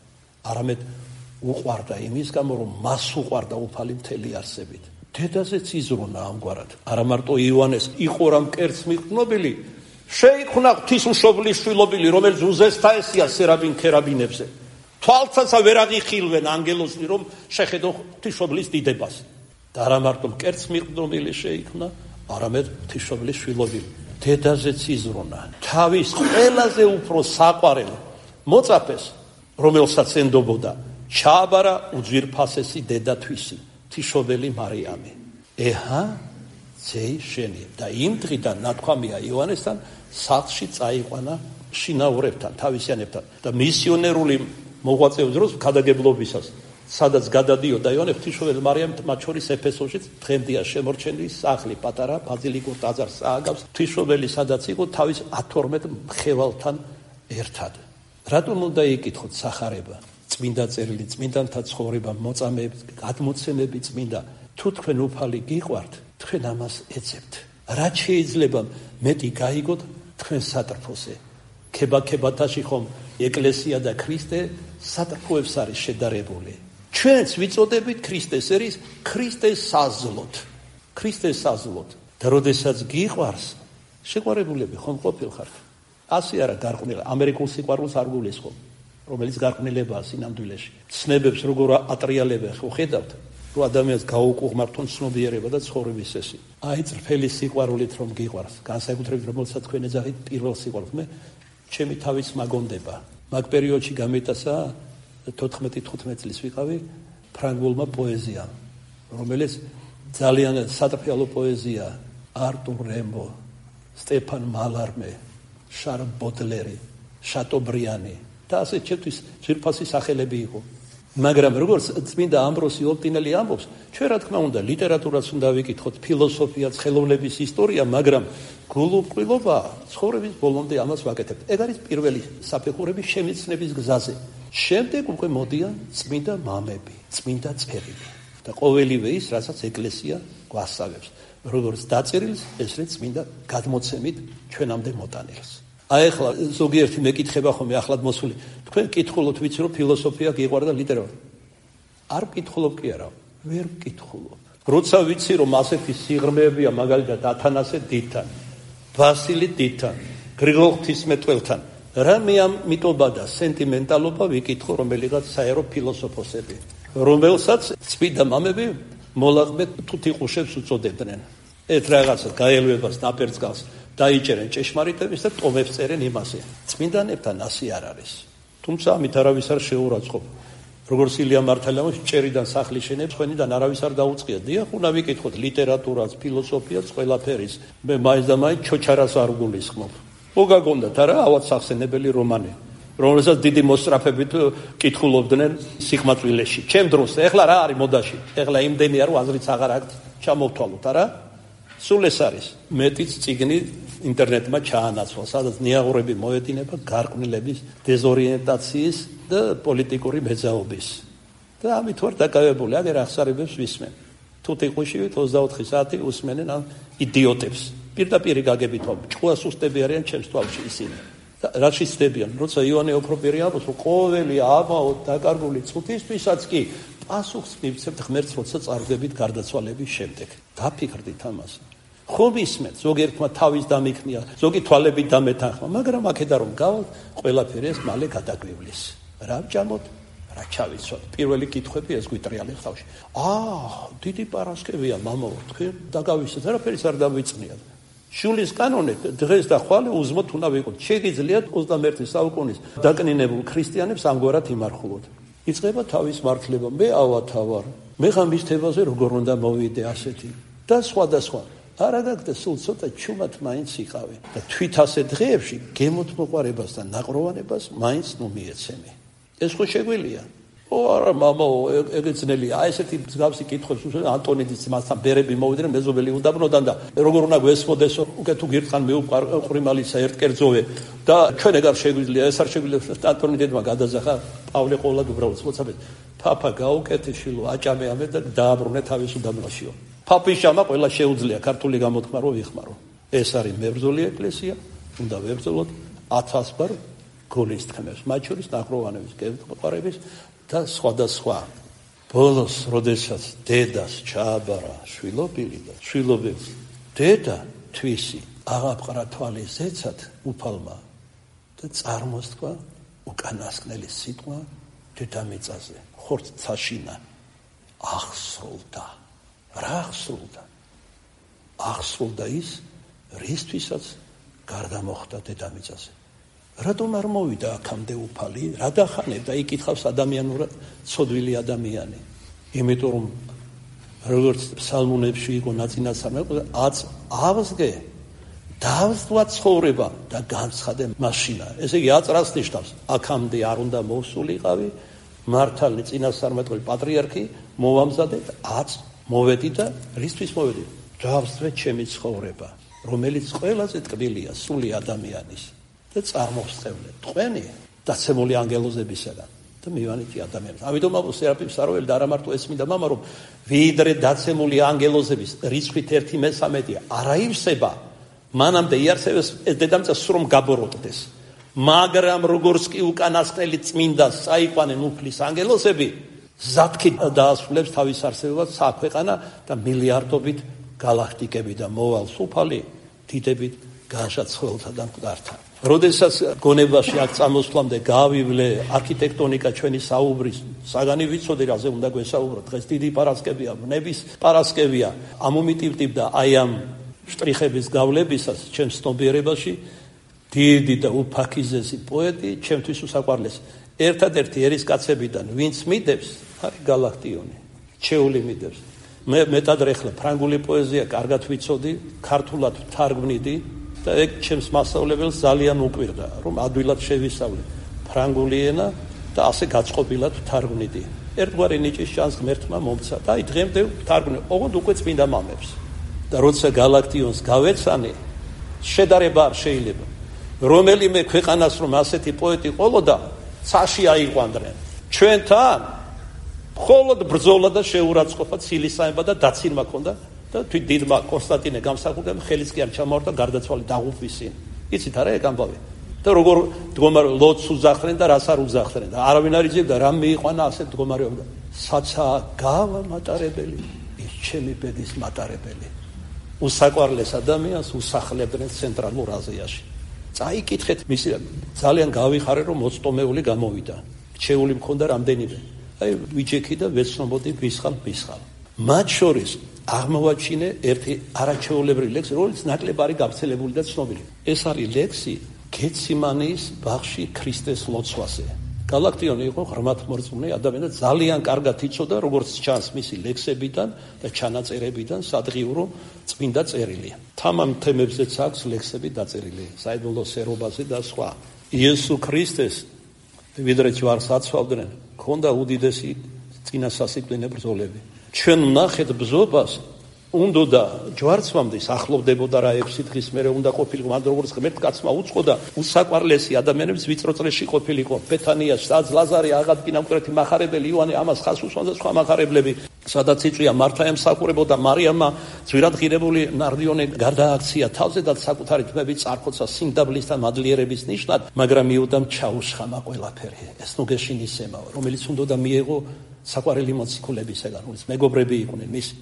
არამედ უყვარდა იმის გამო, რომ მას უყვარდა უფალი მთელი არსებით. დედაზეც იზრუნა ამგვარად. არა მარტო იოანეს იყო რამ კერძს მიყრდნობილი, შეიქმნა ღვთისმშობლის შვილობილი, რომელიც უზესთა ესია სერაბინ ქერაბინებზე. თვალთაცა ვერ აღიხილვენ ანგელოზნი, რომ შეხედო ღვთისმშობლის დიდებას. და არა მარტო კერძს მიყრდნობილი შეიქმნა, არამედ ღვთისმშობლის შვილობილი. დედაზეც იზრუნა თავის ყველაზე უფრო საყვარელ მოწაფეს, რომელსაც ენდობოდა, ჩააბარა უძვირფასესი დედათვისი, ღვთისმშობელი მარიამი. ეჰა, ძეი შენი. და იმ დღიდან ნათქვამია იოანესთან სახლში წაიყვანა შინაურებთან, თავისიანებთან და მისიონერული მოღვაწეობის დროს გადაგებლობისას, სადაც გადადიოდა იოანე ღვთისმშობელი მარიამი, მათ შორის ეფესოშიც დღემდეა შემორჩენილი სახლი, პატარა ბაზილიკურ ტაძარს ააგავს. ღვთისმშობელი სადაც იყო თავის ათორმეტ მხევალთან ერთად. რატომ უნდა იკითხოთ სახარება? წმინდა წერილი, წმინდანთა ცხოვრება, მოწამეები, გადმოცემები წმინდა. თუ თქვენ უფალი გიყვართ, თქვენ ამას ეძებთ. რაც შეიძლება მეტი გაიგოთ თქვენ სატრფოზე. ქება-ქებათაში ხომ ეკლესია და ქრისტე სატრფოებს არის შედარებული. ჩვენც ვიწოდებით ქრისტეს ერის ქრისტეს საზლოთ. ქრისტეს საზლოთ. და როდესაც გიყვარს, შეყვარებულები ხომ ყოფილხართ? ასე არა გარყვნილი, ამერიკულ სიყვარულს არ გულისხმობ, რომელიც გარყვნილებაა სინამდვილეში. ცნებებს როგორ ატრიალებენ, ხო ხედავთ, რომ ადამიანს გაუკუღმართონ ცნობიერება და ცხოვრების წესი. აი წრფელი სიყვარულით რომ გიყვარს, განსაკუთრებით რომელსაც თქვენ ეძახით პირველ სიყვარულს, მე ჩემი თავის მაგონდება. მაგ პერიოდში გამიტაცა თოთხმეტი თხუთმეტი წლის ვიყავი ფრანგულმა პოეზიამ, რომელიც ძალიან სატრფიალო პოეზია, არტურ რემბო, სტეფან მალარმე, შარლ ბოდლერი, შატობრიანი და ასე ჩემთვის ძვირფასი სახელები იყო. მაგრამ როგორც წმინდა ამბროსი ოპტინელი ამბობს, ჩვენ რა თქმა უნდა ლიტერატურას უნდა ვიკითხოთ, ფილოსოფიაც, ხელოვნების ისტორია, მაგრამ გულუბრყვილობა ცხოვრების ბოლომდე ამას ვაკეთებთ. ეგ არის პირველი საფეხურები შემეცნების გზაზე. შემდეგ უკვე მოდიან წმინდა მამები, წმინდა წერილი და ყოველივე ის, რასაც ეკლესია გვასწავლებს, როგორც დაწერილს, ესრე წმინდა გადმოცემით ჩვენამდე მოტანილს. აი ახლა ზოგიერთი მეკითხება ხომ ახლად მოსული, თქვენ კითხულობთ, ვიცი რომ ფილოსოფია გიყვარდა ლიტერატურა. არ კითხულობ კი არა, ვერ კითხულობ. როცა ვიცი რომ ასეთი სიღრმეებია, მაგალითად ათანასე დიდთან, ვასილი დიდთან, გრიგოლ ღვთისმეტყველთან, რა მე ამ მიტობა და სენტიმენტალობა ვიკითხო რომელიღაც საერო ფილოსოფოსები, რომელსაც წმინდა მამები მოლაღმედ თუთიყუშებს უწოდებდნენ. ერთ რაღაცას გაელვებას ნაპერწკალს დაიჭერენ ჭეშმარიტების და ტომებს წერენ იმაზე. წმინდანებთან ასე არ არის. თუმცა ამით არავის არ შეურაცხყოფ. როგორც ილია მართალიანის ჭერიდან სახლის შენებს ხვენიდან არავის არ დაუწყია. დიახ, უნდა ვიკითხოთ ლიტერატურას, ფილოსოფიას, ყველაფერის. მე მაინც და მაინც ჩოჩარას არ გულისხმობ. მოგაგონდათ არა ავად სახსენებელი რომანი, რომელსაც დიდი მოსწრაფებით კითხულობდნენ სიხმაწვილეში. ჩემ დროს, ეხლა რა არის მოდაში? ეხლა იმდენია რომ აზრიც აღარ აქვს ჩამოვთვალოთ, არა? სულ ეს არის. მეტიც წიგნი ინტერნეტმა ჩაანაცვლა, სადაც ნიაღურები მოედინება გარყვნილების, დეზორიენტაციის და პოლიტიკური მეძაობის. და ამით ვარ დაკავებული, აგერ აღსარებებს ვისმენ. თუთიყუშივით ოცდაოთხი საათი უსმენენ ამ იდიოტებს. პირდაპირ გაგებით ვარ, ჭკუას უსტები არიან ჩემს თვალში ისინი. და რაც ისწდებიან, როცა იოანე ოქროპირი ამბობს, რომ ყოველი ამაოდ დაკარგული წუთისთვისაც კი პასუხს მივცემთ ღმერთს, როცა წარდგებით გარდაცვალების შემდეგ. დაფიქრდით ამაზე. ხომ ისმენთ, ზოგიერთმა თავის დამიქნია, ზოგი თვალებით დამეთანხმა, მაგრამ აქედან რომ გავალთ, ყველაფერი ეს მალე გადაგვივლის. რა ვჭამოთ? რა ჩავიცვათ. პირველი კითხვები ეს გვიტრიალე ხავში. აა, დიდი პარასკევია, მამაო, თქვენ დაგავიწყეთ, არაფერიც არ დავიწყნიათ. შულის კანონით დღეს და ხვალე უზმოთ უნდა ვიყოთ. შეგიძლიათ ოცდამეერთე საუკუნის დაკნინებულ ქრისტიანებს ამგვარად იმარხულოთ. იწყება თავის მართლება, მე ავათავარ. მე ღამისთებაზე როგორ უნდა მოვიდე ასეთი და სხვა და სხვა. არა გაგდა სულ ცოტა ჩუმად მაინც იყავი და თვით ასე დღეებში გემოთ მოყარებას და ნაყროვანებას მაინც ნუ მიეცემი. ეს ხო შეგვილია? ო არა მამაო, ეგეც ძნელია. აი ესეთი მსგავსი კითხვებს ანტონიდის მასთან ბერები მოვიდნენ მეზობელი უდაბნოდან და როგორ უნდა გვესმოდესო უკვე თუ გირთხან მეუყვარ ყრიმალისა ერთ კერძოვე და ჩვენ ეგარ შეგვიძლია ეს არ შეგვიძლია ანტონიდმა გადაზახა პავლე ყოვლად უბრალოდ მოწაფეთ ფაფა გაუკეთე შილო აჭამე ამე და დააბრუნე თავის უდაბნოშიო. ფაფიშამა ყველა შეუძლია ქართული გამოთქმა რო ვიხმარო. ეს არის მებრძოლი ეკლესია, უნდა ვებრძოლოთ ათასბარ გოლის თქმებს, მათ შორის ნაყროვანების, გემთმოყარების და სხვადასხვა. ბოლოს, როდესაც დედას ჩააბარა შვილობილი და შვილობებს დედა თვისი აღაპყრა თვალი ზეცად უფალმა და წარმოსთქვა უკანასკნელი სიტყვა დედამიწაზე, ხორცთ ცაშინა ახსრულდა. რა ახსრულდა? ახსრულდა ის, რისთვისაც გარდა მოხდა დედამიწაზე. რატომ არ მოვიდა აქამდე უფალი? რა დახანებდა? იკითხავს ადამიანურად ცოდვილი ადამიანი. იმიტომ რომ როგორც ფსალმუნებში იყო ნაწინასწარმეტყველება, აც ავსგე დავსვა ცხოვრება და განცხადე მაშინა. ესე იგი აწრას ნიშნავს, აქამდე არ უნდა მოვსულიყავი, მართალი წინასწარმეტყველი პატრიარქი მოვამზადე და აც მოვედი და რისთვის მოვედი? დავსვე ჩემი ცხოვრება, რომელიც ყველაზე ტკბილია სული ადამიანის. და წარმოვსწევნე თქვენი დაცემული ანგელოზებისაგან და მივანეთი ადამიანებს. ამიტომ აბო სერაფიმ საროველი და არა მარტო ეს მინდა მამა რომ ვიდრე დაცემული ანგელოზების რიცხვით ერთი მესამედია არა ივსება, მანამდე იარსებეს ეს დედამიწა სრომ გაბოროტდეს. მაგრამ როგორც კი უკანასკნელი წმინდა საიყვანენ უფლის ანგელოზები, ზათქი დაასრულებს თავის არსებობას საქვეყანა და მილიარდობით galaktikები და მოვალს უფალი დიდებით განშაცხოველთა და მკვდართა. როდესაც გონებაში აქ წამოსვლამდე გავივლე არქიტექტონიკა ჩვენი საუბრის საგანი ვიცოდი რაზე უნდა გვესაუბრო. დღეს დიდი პარასკევია, ნების პარასკევია. ამომიტივტივდა აი ამ შტრიხების გავლებისას ჩემს ცნობიერებაში დიდი და უფაქიზესი პოეტი, ჩემთვის უსაყვარლესი. ერთადერთი ერისკაცებიდან ვინც მიდევს, არის გალაქტიონი. ჩეული მიდევს. მე მეტად რეხლა ფრანგული პოეზია კარგად ვიცოდი, ქართულად თარგმნიდი. და ეგ ჩემს მასწავლებელს ძალიან უყვირდა, რომ ადვილად შევისწავლე ფრანგული ენა და ასე გაწყობილად თარგმნიდი. ერთგვარი ნიჭის შანს ღმერთმა მომცა და აი დღემდე თარგმნი, ოღონდ უკვე წმინდა მამებს. და როცა გალაქტიონს გავეცანი, შედარება არ შეიძლება. რომელიმე ქვეყანას რომ ასეთი პოეტი ყოლოდა, ცაში აიყვანდნენ. ჩვენთან მხოლოდ ბრძოლა და შეურაცხყოფა, ცილისაება და დაცინმა ქონდა. და თვით დიდმა კონსტანტინე გამსახურებამ ხელიც კი არ ჩამოართვა გარდაცვალი დაღუპვის წინ. იცით არა ეგ ამბავი? და როგორ მდგომარე ლოცს უძახდნენ და რას არ უძახდნენ და არავინ არ იძლეოდა რა მიიყვანა ასეთ მდგომარეობდა. საცა გავა მატარებელი, ის ჩემი ბედის მატარებელი. უსაყვარლეს ადამიანს უსახლებდნენ ცენტრალურ აზიაში. წაიკითხეთ მისი ძალიან გავიხარე რომ მოწტომეული გამოვიდა. ჩეული მქონდა რამდენიმე. აი ვიჯექი და ვეცნობოდი ვისხალ ვისხალ. მათ შორის აღმოვაჩინე ერთი არაჩვეულებრივი ლექსი, რომელიც ნაკლებ არის გავრცელებული და ცნობილი. ეს არის ლექსი გეციმანეის ბაღში ქრისტეს ლოცვაზე. გალაქტიონი იყო ღრმათმორწმუნე ადამიანი და ძალიან კარგად იცოდა, როგორც ჩანს მისი ლექსებიდან და ჩანაწერებიდან, სადღიურო წმინდა წერილია. თამამ თემებზეც აქვს ლექსები დაწერილი, საიდუმლო სერობაზე და სხვა. იესო ქრისტეს ვიდრე ჯვარს აცვალდნენ, ქონდა უდიდესი წინასასიკვდინე ბრძოლები. ჩვენ ვნახეთ ბრძობას, უნდა და ჯვარცმამდე ახლოვდებოდა რა ექვსი დღის მერე უნდა ყოფილიყო, მან როგორც ღმერთ კაცმა უწყოდა უსაყვარლესი ადამიანების ვიწრო წრეში ყოფილიყო. ბეთანიაში, სადაც ლაზარე აღადგინა მკვეთრი მახარებელი იოანე ამას ხას უსვამდა სხვა მახარებლები, სადაც იწვია მართა ემსახურებოდა მარიამმა ძვირად ღირებული ნარდიონე გარდააქცია თავზე და საკუთარი თმები წარხოცა სიმდაბლის და მადლიერების ნიშნად, მაგრამ იუდამ ჩაუშხამა ყველაფერი. ეს ნუ გეშინის ემავა, რომელიც უნდა და მიეღო საყვარელი მოციქულებისაგან, რომელიც მეგობრები იყვნენ მისი.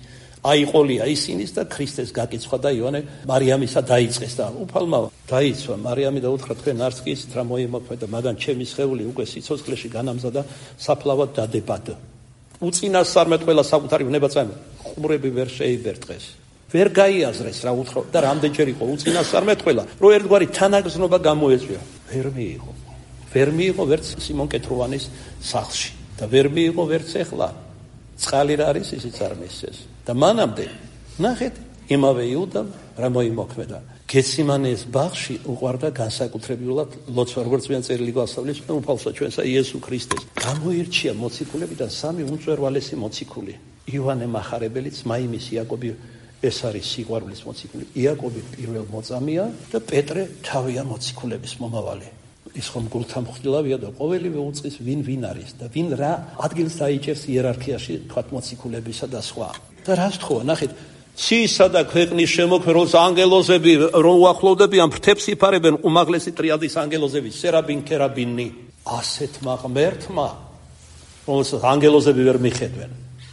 აიყოლია ისინის და ქრისტეს გაკიცხა და იოანე მარიამისა დაიწყეს და უფალმა დაიცვა მარიამი და უთხრა თქვენ არც კი იცით რა მოიმოქმედა მაგან ჩემი სხეული უკვე სიცოცხლეში განამზადა საფლავად დადებად. უწინასწარმეტყველა საკუთარი ვნებაწამი ყურები ვერ შეიბერტყეს. ვერ გაიაზრეს რა უთხრა და რამდენჯერ იყო უწინასწარმეტყველა რომ ერთგვარი თანაგზნობა გამოეწვია. ვერ მიიღო. ვერ მიიღო ვერც სიმონ კეთროვანის სახლში და ვერ მიიღო ვერც ეხლა. წყალი რა არის ისიც არ მისცეს. და მანამდე ნახეთ იმავე იუდამ რა მოიმოქმედა. გეციმანეს ბაღში უყვარდა განსაკუთრებულად ლოცვა, როგორც ვიან წერილი გვასწავლის უფალსა ჩვენსა იესო ქრისტეს. გამოირჩია მოციქულებიდან სამი უმწვერვალესი მოციქული. იოანე მახარებელიც, მაიმის იაკობი, ეს არის სიყვარულის მოციქული. იაკობი პირველ მოწამეა და პეტრე თავია მოციქულების მომავალი. ის ხომ გულთამხილავია და ყოველივე უწყის ვინ ვინ არის და ვინ რა ადგილს დაიჭერს იერარქიაში თქვათ მოციქულებისა და სხვა. და რას თქოა, ნახეთ, ცისა და ქვეყნის შემოქმედოს ანგელოზები რომ უახლოვდებიან ფრთებს იფარებენ უმაღლესი ტრიადის ანგელოზები სერაბინ კერაბინი ასეთმა ღმერთმა რომელსაც ანგელოზები ვერ მიხედვენ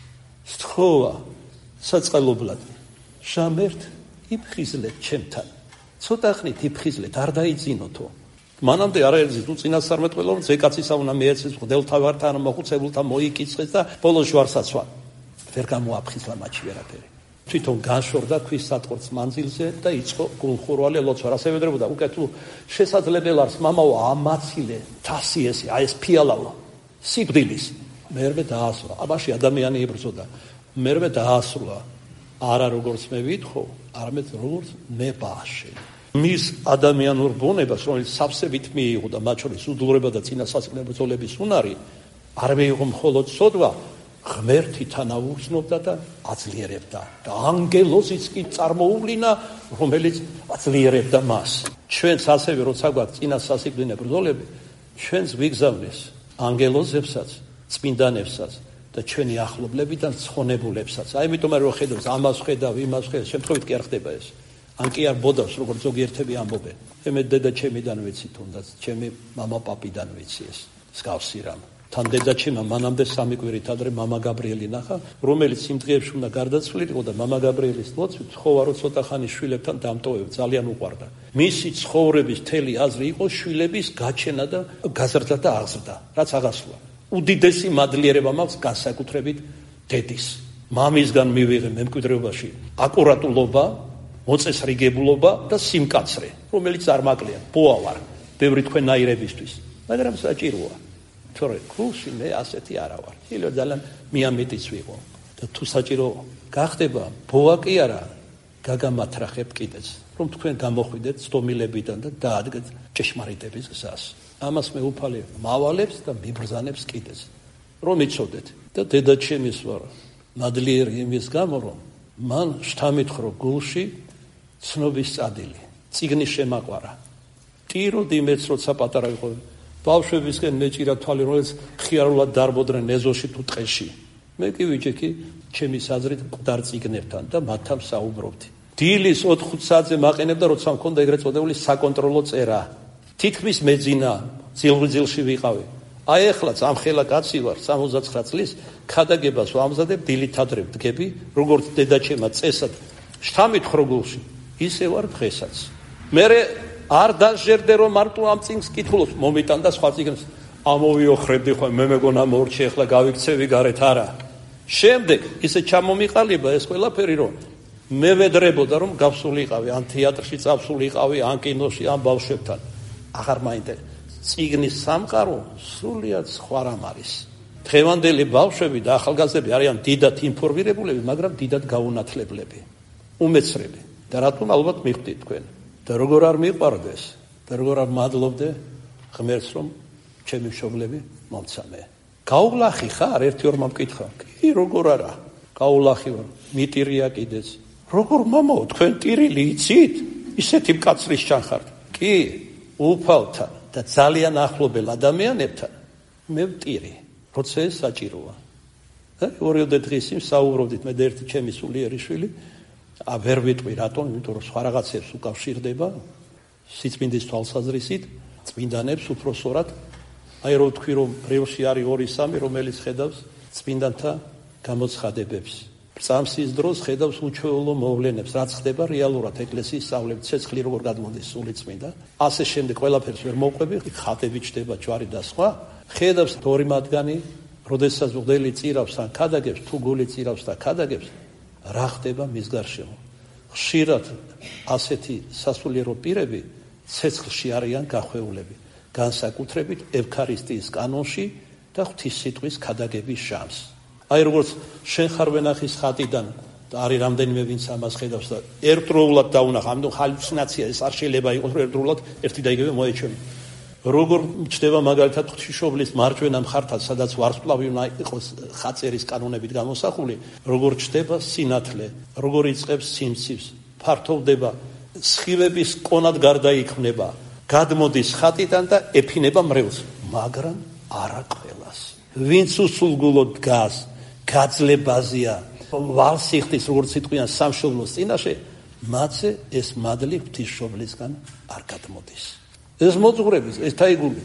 სთხოვა საწყალობლად შამერთ იფხიზლეთ ჩემთან ცოტა ხნით იფხიზლეთ არ დაიძინოთო მანამდე არაერთი უწინასწარმეტყველო რომ ზეკაცისა უნდა მიეცეს მღვდელთავართან მოხუცებულთა მოიკიცხეს და ბოლოს ჯვარსაცვა ვერ გამოაფხიზლა მათში ვერაფერი თვითონ განშორდა ქვის სატყორს მანძილზე და იწყო გულხურვალე ლოცვა. რა შევედრებოდა უკეთ თუ შესაძლებელი არის მამაო ამაცილე თასი ესე აი ეს ფიალავა სიკვდილის მერვე დაასრულა. აბაში ადამიანი იბრძოდა. მერვე დაასრულა. არა როგორც მე ვითხოვ, არამედ როგორც მე ბაშე. მის ადამიანურ ბუნებას, რომელიც სავსებით მიიღო და მათ შორის უდლურება და წინასაწყლე ბრძოლების უნარი, არ მიიღო მხოლოდ სოდვა ღმერთი თანაუგრძნობდა და აძლიერებდა და ანგელოზიც კი წარმოუვლინა რომელიც აძლიერებდა მას. ჩვენც ასევე როცა გვაქვს წინასასიკვდინე ბრძოლები, ჩვენც ვიგზავნეს ანგელოზებსაც, წმინდანებსაც და ჩვენი ახლობლებიდან ცხონებულებსაც. აი იმიტომ რომ ხედავს ამას ხედავ, იმას ხედავ, შემთხვევით კი არ ხდება ეს. ან კი არ ბოდავს, როგორც ზოგიერთები ამბობენ. მე დედა ჩემიდან ვიცი თუნდაც, ჩემი მამა პაპიდან ვიცი ეს. მსგავსი რამ. თან დედაჩემმა მანამდე სამი კვირით ადრე მამა გაბრიელი ნახა, რომელიც იმ დღეებში უნდა გარდაცვლილიყო და მამა გაბრიელის ლოცვით ცხოვა რო ცოტა ხანი შვილებთან დამტოვებ, ძალიან უყვარდა. მისი ცხოვრების თელი აზრი იყო შვილების გაჩენა და გაზრდა და აღზრდა, რაც აღასრულა. უდიდესი მადლიერება მაქვს განსაკუთრებით დედის. მამისგან მივიღე მემკვიდრეობაში აკურატულობა, მოწესრიგებულობა და სიმკაცრე, რომელიც არ მაკლია. ბოა ვარ, ბევრი თქვენაირებისთვის, მაგრამ საჭიროა. თორე გულში მე ასეთი არა ვარ. ილო ძალიან მიამიტიც ვიყო. და თუ საჭირო გახდება, ბოა კი არა, გაგამათრახებ კიდეც, რომ თქვენ გამოხვიდეთ სტომილებიდან და დაადგეთ ჭეშმარიტების გზას. ამას მე უფალი მავალებს და მიბრძანებს კიდეც. რომ იცოდეთ და დედაჩემის ვარ. მადლიერი იმის გამო, რომ მან შთამითხოვრო გულში ცნობის წადილი, წიგნის შემაყვარა. ტიროდი მეც როცა პატარა იყო ბავშვებისგან მეჭირა თვალი, რომელიც ხიარულად დარბოდნენ ეზოში თუ ტყეში. მე კი ვიჭიქი ჩემი აზრით მკვდარ წიგნებთან და მათთან საუბრობდი. დილის ოთხ საათზე მაყენებდა, როცა მქონდა ეგრეთ წოდებული საკონტროლო წერა. თითქმის მეძინა, ძილღუძილში ვიყავი. აი ეხლაც ამ ხელა კაცი ვარ, სამოცდაცხრა წლის, ქადაგებას ვამზადებ, დილით ადრე ვდგები, როგორც დედაჩემა წესად შთამითხოვრო გულში. ისე ვარ დღესაც. მერე არ დაჟერდე რომ მარტო ამ წიგნს კითხულობს, მომიტანდა სხვა წიგნს. ამოვიოხრებდი ხო, მე მეგონა მორჩი, ახლა გავიქცევი გარეთ არა. შემდეგ ისე ჩამომიყალიბა ეს ყველაფერი, რომ მე ვედრებოდა რომ გავსულიყავი ან თეატრში წავსულიყავი, ან კინოში, ან ბავშვებთან. აღარ მაინტერესებს. წიგნის სამყარო სრულიად სხვა რამ არის. დღევანდელი ბავშვები და ახალგაზრდები არიან დიდად ინფორმირებულები, მაგრამ დიდად გაუნათლებლები, უმეცრები. და რატომ ალბათ მიხვდით თქვენ? და როგორ არ მიყვარდეს და როგორ არ მადლობდე ღმერთს, რომ ჩემი მშობლები მომცამე. გაულახი ხარ? ერთი ორმა მკითხა. კი, როგორ არა? გაულახი ვარ. მიტირია კიდეც. როგორ მამაო, თქვენ ტირილი იცით? ისეთი მკაცრის ჩანხართ. კი, უფალთან და ძალიან ახლობელ ადამიანებთან მე ვტირი, როცა ეს საჭიროა. და ორიოდე დღის იმ საუბრობდით მე და ერთი ჩემი სულიერი შვილი, ა ვერ ვიტყვი რატომ, იმიტომ რომ სხვა რაღაცებს უკავშირდება სიწმინდის თვალსაზრისით, წმინდანებს უფროსორად. აი რო ვთქვი რომ რეოში არის ორი სამი, რომელიც ხედავს წმინდანთა გამოცხადებებს. წამსის დროს ხედავს უჩვეულო მოვლენებს, რაც ხდება რეალურად ეკლესიის სწავლებით, ცეცხლი როგორ გადმოდის სულიწმინდა. ასე შემდეგ ყველაფერს ვერ მოყვები, ხატები ჩდება, ჯვარი და სხვა. ხედავს ორი მათგანი, როდესაც მღვდელი წირავს ან ქადაგებს, თუ გული წირავს და ქადაგებს, რა ხდება მის გარშემო. ხშირად ასეთი სასულიერო პირები ცეცხლში არიან გახვეულები, განსაკუთრებით ევქარისტიის კანონში და ღვთის სიტყვის ქადაგების ჟამს. აი როგორც შენ ხარ ვენახის ხატიდან და არის რამდენიმე ვინც ამას ხედავს და ერთდროულად დაუნახა, ამიტომ ჰალუცინაცია ეს არ შეიძლება იყოს ერთდროულად ერთი და იგივე მოეჩვენა. როგორ ჩდება მაგალითად ღვთისმშობლის მარჯვენა მხართან, სადაც ვარსკვლავი უნდა იყოს ხაწერის კანონებით გამოსახული, როგორ ჩდება სინათლე, როგორ იწყებს სიმცივს, ფართოვდება, სხივების კონად გარდაიქმნება, გადმოდის ხატიდან და ეფინება მრევლს, მაგრამ არა ყველას. ვინც უსულგულოდ დგას, გაძლებაზეა, ვალსიხტის როგორც სიტყვიან სამშობლოს წინაშე, მათზე ეს მადლი ღვთისმშობლისგან არ გადმოდის. ეს მოძღვრების, ეს თაიგული,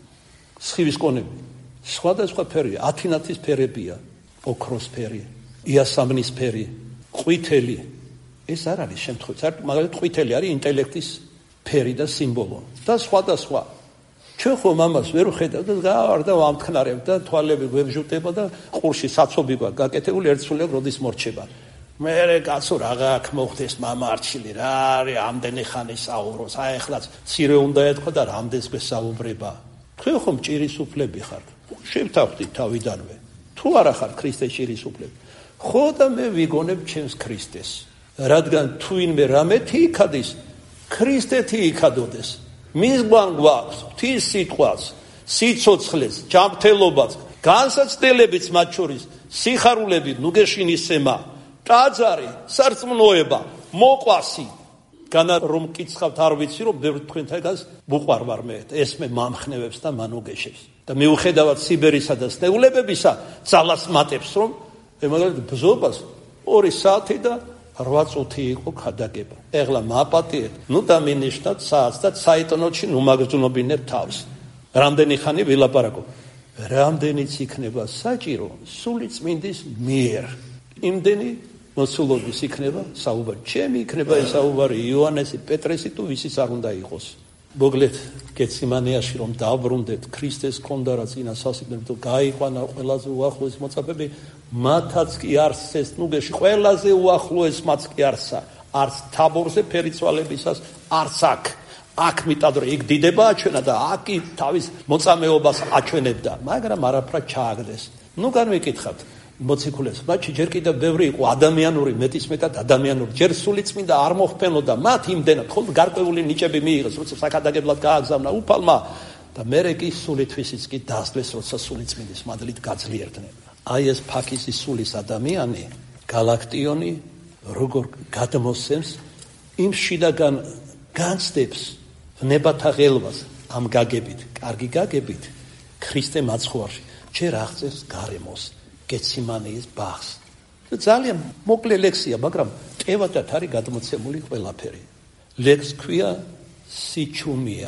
სხივის კონები, სხვადასხვა ფერია, ათინათის ფერებია, ოქროს ფერი, იასამნის ფერი, ყვითელი. ეს არ არის შემთხვევით, მაგალითად ყვითელი არის ინტელექტის ფერი და სიმბოლო და სხვადასხვა. ჩვენ ხომ ამას ვერ ვხედავთ და გავარდა ვამთქნარებ და თვალები გვებჟუტება და ყურში საცობი გვაქვს გაკეთებული ერთსულე როდის მორჩება. მე კაცო რაღა აქ მოხდეს მამარჩილი რა არის ამდენი ხანი საუბრობს აი ახლაც ცირე უნდა ეთქვა და რამდენს გვესაუბრება. თქვენ ხომ ჭირის უფლები ხართ? შევთანხმდით თავიდანვე. თუ არა ხარ ქრისტეს ჭირის უფლები. ხო და მე ვიგონებ ჩემს ქრისტეს. რადგან თუ ვინმე რამეთი იქადის, ქრისტეთი იქადოდეს. მის გვაქვს ღვთის სიტყვას, სიცოცხლეს, ჯანმრთელობას, განსაცდელებიც მათ შორის სიხარულები, ნუგეშინისემა, ტაძარი, სარწმუნოება, მოყვასი. განა რომ მკითხავთ არ ვიცი რომ ბევრ თქვენთაგანს ბუყვარ ვარ მე, ეს მე მამხნევებს და მანუგეშებს. და მიუხედავად სიბერისა და სნეულებებისა, ძალას მატებს რომ მაგალითად ბზობას ორი საათი და რვა წუთი იყო ქადაგება. ეხლა მაპატიეთ, ნუ დამინიშნათ საათს და საიტონოში ნუ მაგზნობინებ თავს. რამდენი ხანი ვილაპარაკობ. რამდენიც იქნება საჭირო სული წმინდის მიერ. იმდენი მოსულობის იქნება საუბარი. ჩემი იქნება ეს საუბარი იოანესი, პეტრესი თუ ვისიც არ უნდა იყოს. მოგლეთ გეციმანეაში რომ დავბრუნდეთ, ქრისტეს კონდა რა წინა სასიკვდილო გაიყვანა ყველაზე უახლოეს მოწაფეები, მათაც კი არსეს ნუგეში ყველაზე უახლოეს მაც კი არსა, არც თაბორზე ფერიცვალებისას, არც აქ. აქ მიტად რომ იქ დიდება აჩვენა და აქი თავის მოწამეობას აჩვენებდა, მაგრამ არაფრად ჩააგდეს. ნუ განვიკითხავთ მოციქულებს, მათში ჯერ კიდევ ბევრი იყო ადამიანური, მეტისმეტად ადამიანური, ჯერ სულიწმინდა არ მოხფენოდა, მათ იმდენად ხოლმე გარკვეული ნიჭები მიიღეს, როცა საკადაგებლად გააგზავნა უფალმა და მერე კი სულითვისიც კი დასდვეს, როცა სულიწმინდის მადლით გაძლიერდნენ. აი ეს ფაქიზის სულის ადამიანი, გალაქტიონი, როგორ გადმოსცემს იმ შიდაგან განცდებს ვნებათა ღელვას ამ გაგებით, კარგი გაგებით, ქრისტე მაცხოვარში, ჯერ აღწევს გარემოს, გეციმანეის ბაღს. ძალიან მოკლე ლექსია, მაგრამ ტევადად არის გადმოცემული ყველაფერი. ლექს ქვია სიჩუმია,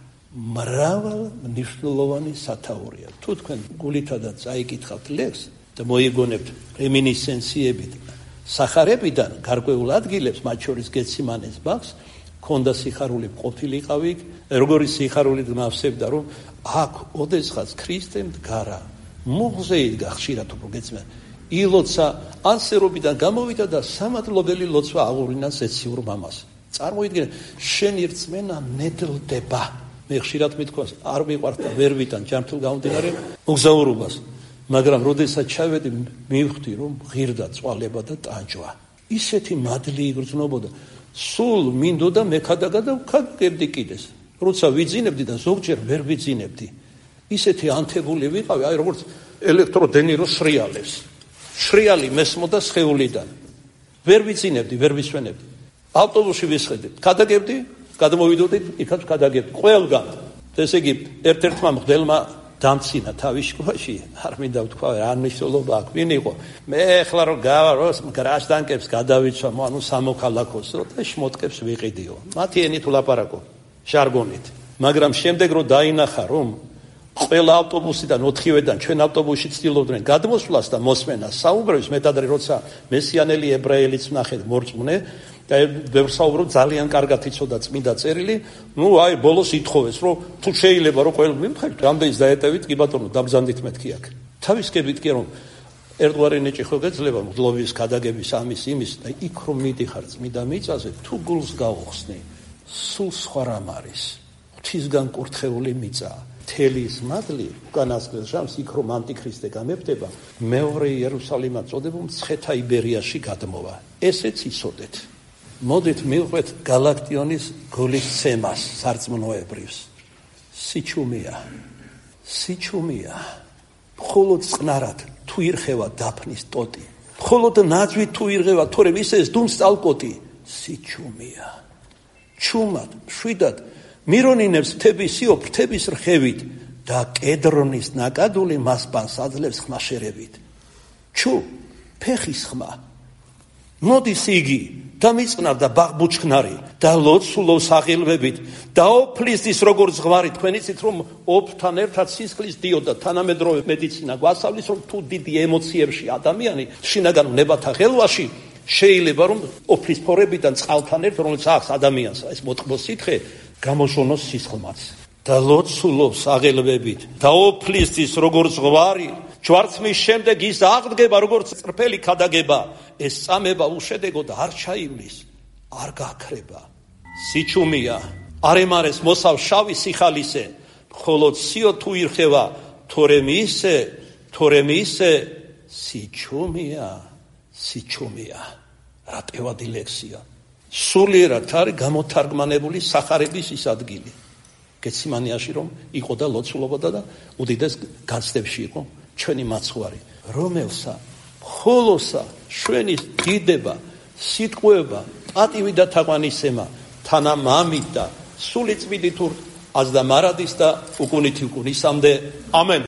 მრავალ მნიშვნელოვანი სათაურია. თუ თქვენ გულითადაც აიკითხავთ ლექს და მოიგონებთ რემინისცენციებით სახარებიდან გარკვეულ ადგილებს, მათ შორის გეციმანეს ბაღს, ქონდა სიხარული ყოფილიყავი, როგორი სიხარული ნავსებდა, რომ აქ ოდესღაც ქრისტე მდგარა. მუღზე იდგა ხშირად უფრო გეცმა. ილოცა ანსერობიდან გამოვიდა და სამადლობელი ლოცვა აღურინა ზეციურ მამას. წარმოიდგინე, შენი რწმენა ნედლდება. მე ხშირად მithქვას, არ მიყვართ და ვერ ვიტან ჯანმრთელ გამომდინარე მოგზაურობას, მაგრამ როდესაც ჩავედი, მივხვდი რომ ღირდა წვალება და ტანჯვა. ისეთი მადლი იგრძნობოდა. სულ მინდოდა მექადაგა და ვქადაგებდი კიდეს. როცა ვიძინებდი და ზოგჯერ ვერ ვიძინებდი. ისეთი ანთებული ვიყავი, აი როგორც ელექტროდენირო შრიალებს. შრიალი მესმოდა სხეულიდან. ვერ ვიძინებდი, ვერ ვისვენებდი. ავტობუსში ვისხედი, ქადაგებდი, გადმოვიდოდი, იქაც ქადაგებდი. ყველგან. ესე იგი, ერთ-ერთმა მღვდელმა დამცინა თავის შუაში, არ მინდა ვთქვა, რა მნიშვნელობა აქვს, ვინ იყო? მე ახლა რომ გავაროს, გრაშდანკებს გადავიცვა, ანუ სამოქალაქოს, და შმოტკებს ვიყიდიო. მათი ენით ვლაპარაკო, ჟარგონით. მაგრამ შემდეგ რომ დაინახა, რომ ყველა ავტობუსიდან ოთხივედან ჩვენ ავტობუსში ცდილობდნენ გადმოსვლას და მოსმენას. საუბრობს მეტადრე როცა მესიანელი ებრაელიც ვნახეთ მორწმუნე და ვერსაუბრო ძალიან კარგად იცოდა წმინდა წერილი. ნუ აი ბოლოს ითხოვეს რომ თუ შეიძლება რომ ყველა მიმხევთ რამდენიც დაეტევით კი ბატონო დაბრძანდით მეთქი აქ. თავისკებით კი რომ ერთგვარი ნიჭი ხო გეძლება მგლოვის გადაგების ამის იმის და იქ რომ მიდიხარ წმინდა მიწაზე თუ გულს გაუხსნი სულ სხვა რამ არის. ღვთისგან კურთხეული მიწა თელის მადლი უკანასკნელ ჟამს იქ რომ ანტიქრისტე გამეფდება მეორე იერუსალიმად წოდებულ მცხეთა იბერიაში გადმოვა. ესეც იცოდეთ. მოდით მივყვეთ გალაქტიონის გულის ცემას სარწმუნოებრიოს. სიჩუმეა. სიჩუმეა. მხოლოდ წყნარად თუ ირხევა დაფნის ტოტი. მხოლოდ ნაძვით თუ ირღევა თორემ ისეს დუმს წალკოტი. სიჩუმეა. ჩუმად, მშვიდად მირონინებს მთებისიო ფრთების რხევით და კედრონის ნაკადული მას პანს აძლევს ხმაშერებით. ჩუ ფეხის ხმა. მოდის იგი და მიწნარ და ბაღბუჩქნარი და ლოცულობს აღილვებით და ოფლისის როგორც ზღვარი თქვენ იცით რომ ოფთან ერთად სისხლის დიოდა თანამედროვე მედიცინა გვასწავლის რომ თუ დიდი ემოციებში ადამიანი შინაგან ნებათა ხელვაში შეიძლება რომ ოფლის ფორებიდან წყალთან ერთ რომელიც აქვს ადამიანს ეს მოწყბოს სითხე გამოშონოს სისხლმაც და ლოცულობს აღელვებით და ოფლისის როგორც ზღვარი ჯვარცმის შემდეგ ის აღდგება როგორც წრფელი ქადაგება ეს წამება უშედეგოდ არ ჩაივლის არ გაქრება სიჩუმია არემარეს მოსავ შავი სიხალისე მხოლოდ სიო თუ ირხევა თორემ ისე თორემ ისე სიჩუმია სიჩუმია რა ტევადი ლექსია სულიერად არის გამოთარგმანებული სახარების ის ადგილი გეციმანიაში რომ იყო და ლოცულობოდა და უდიდეს განცდებში იყო ჩვენი მაცხვარი რომელსა ხოლოსა შვენის დიდება სიტყვება პატივი და თაყვანისცემა თანამამით და სული წმინდით აზდა მარადის და უკუნითი უკუნისამდე ამენ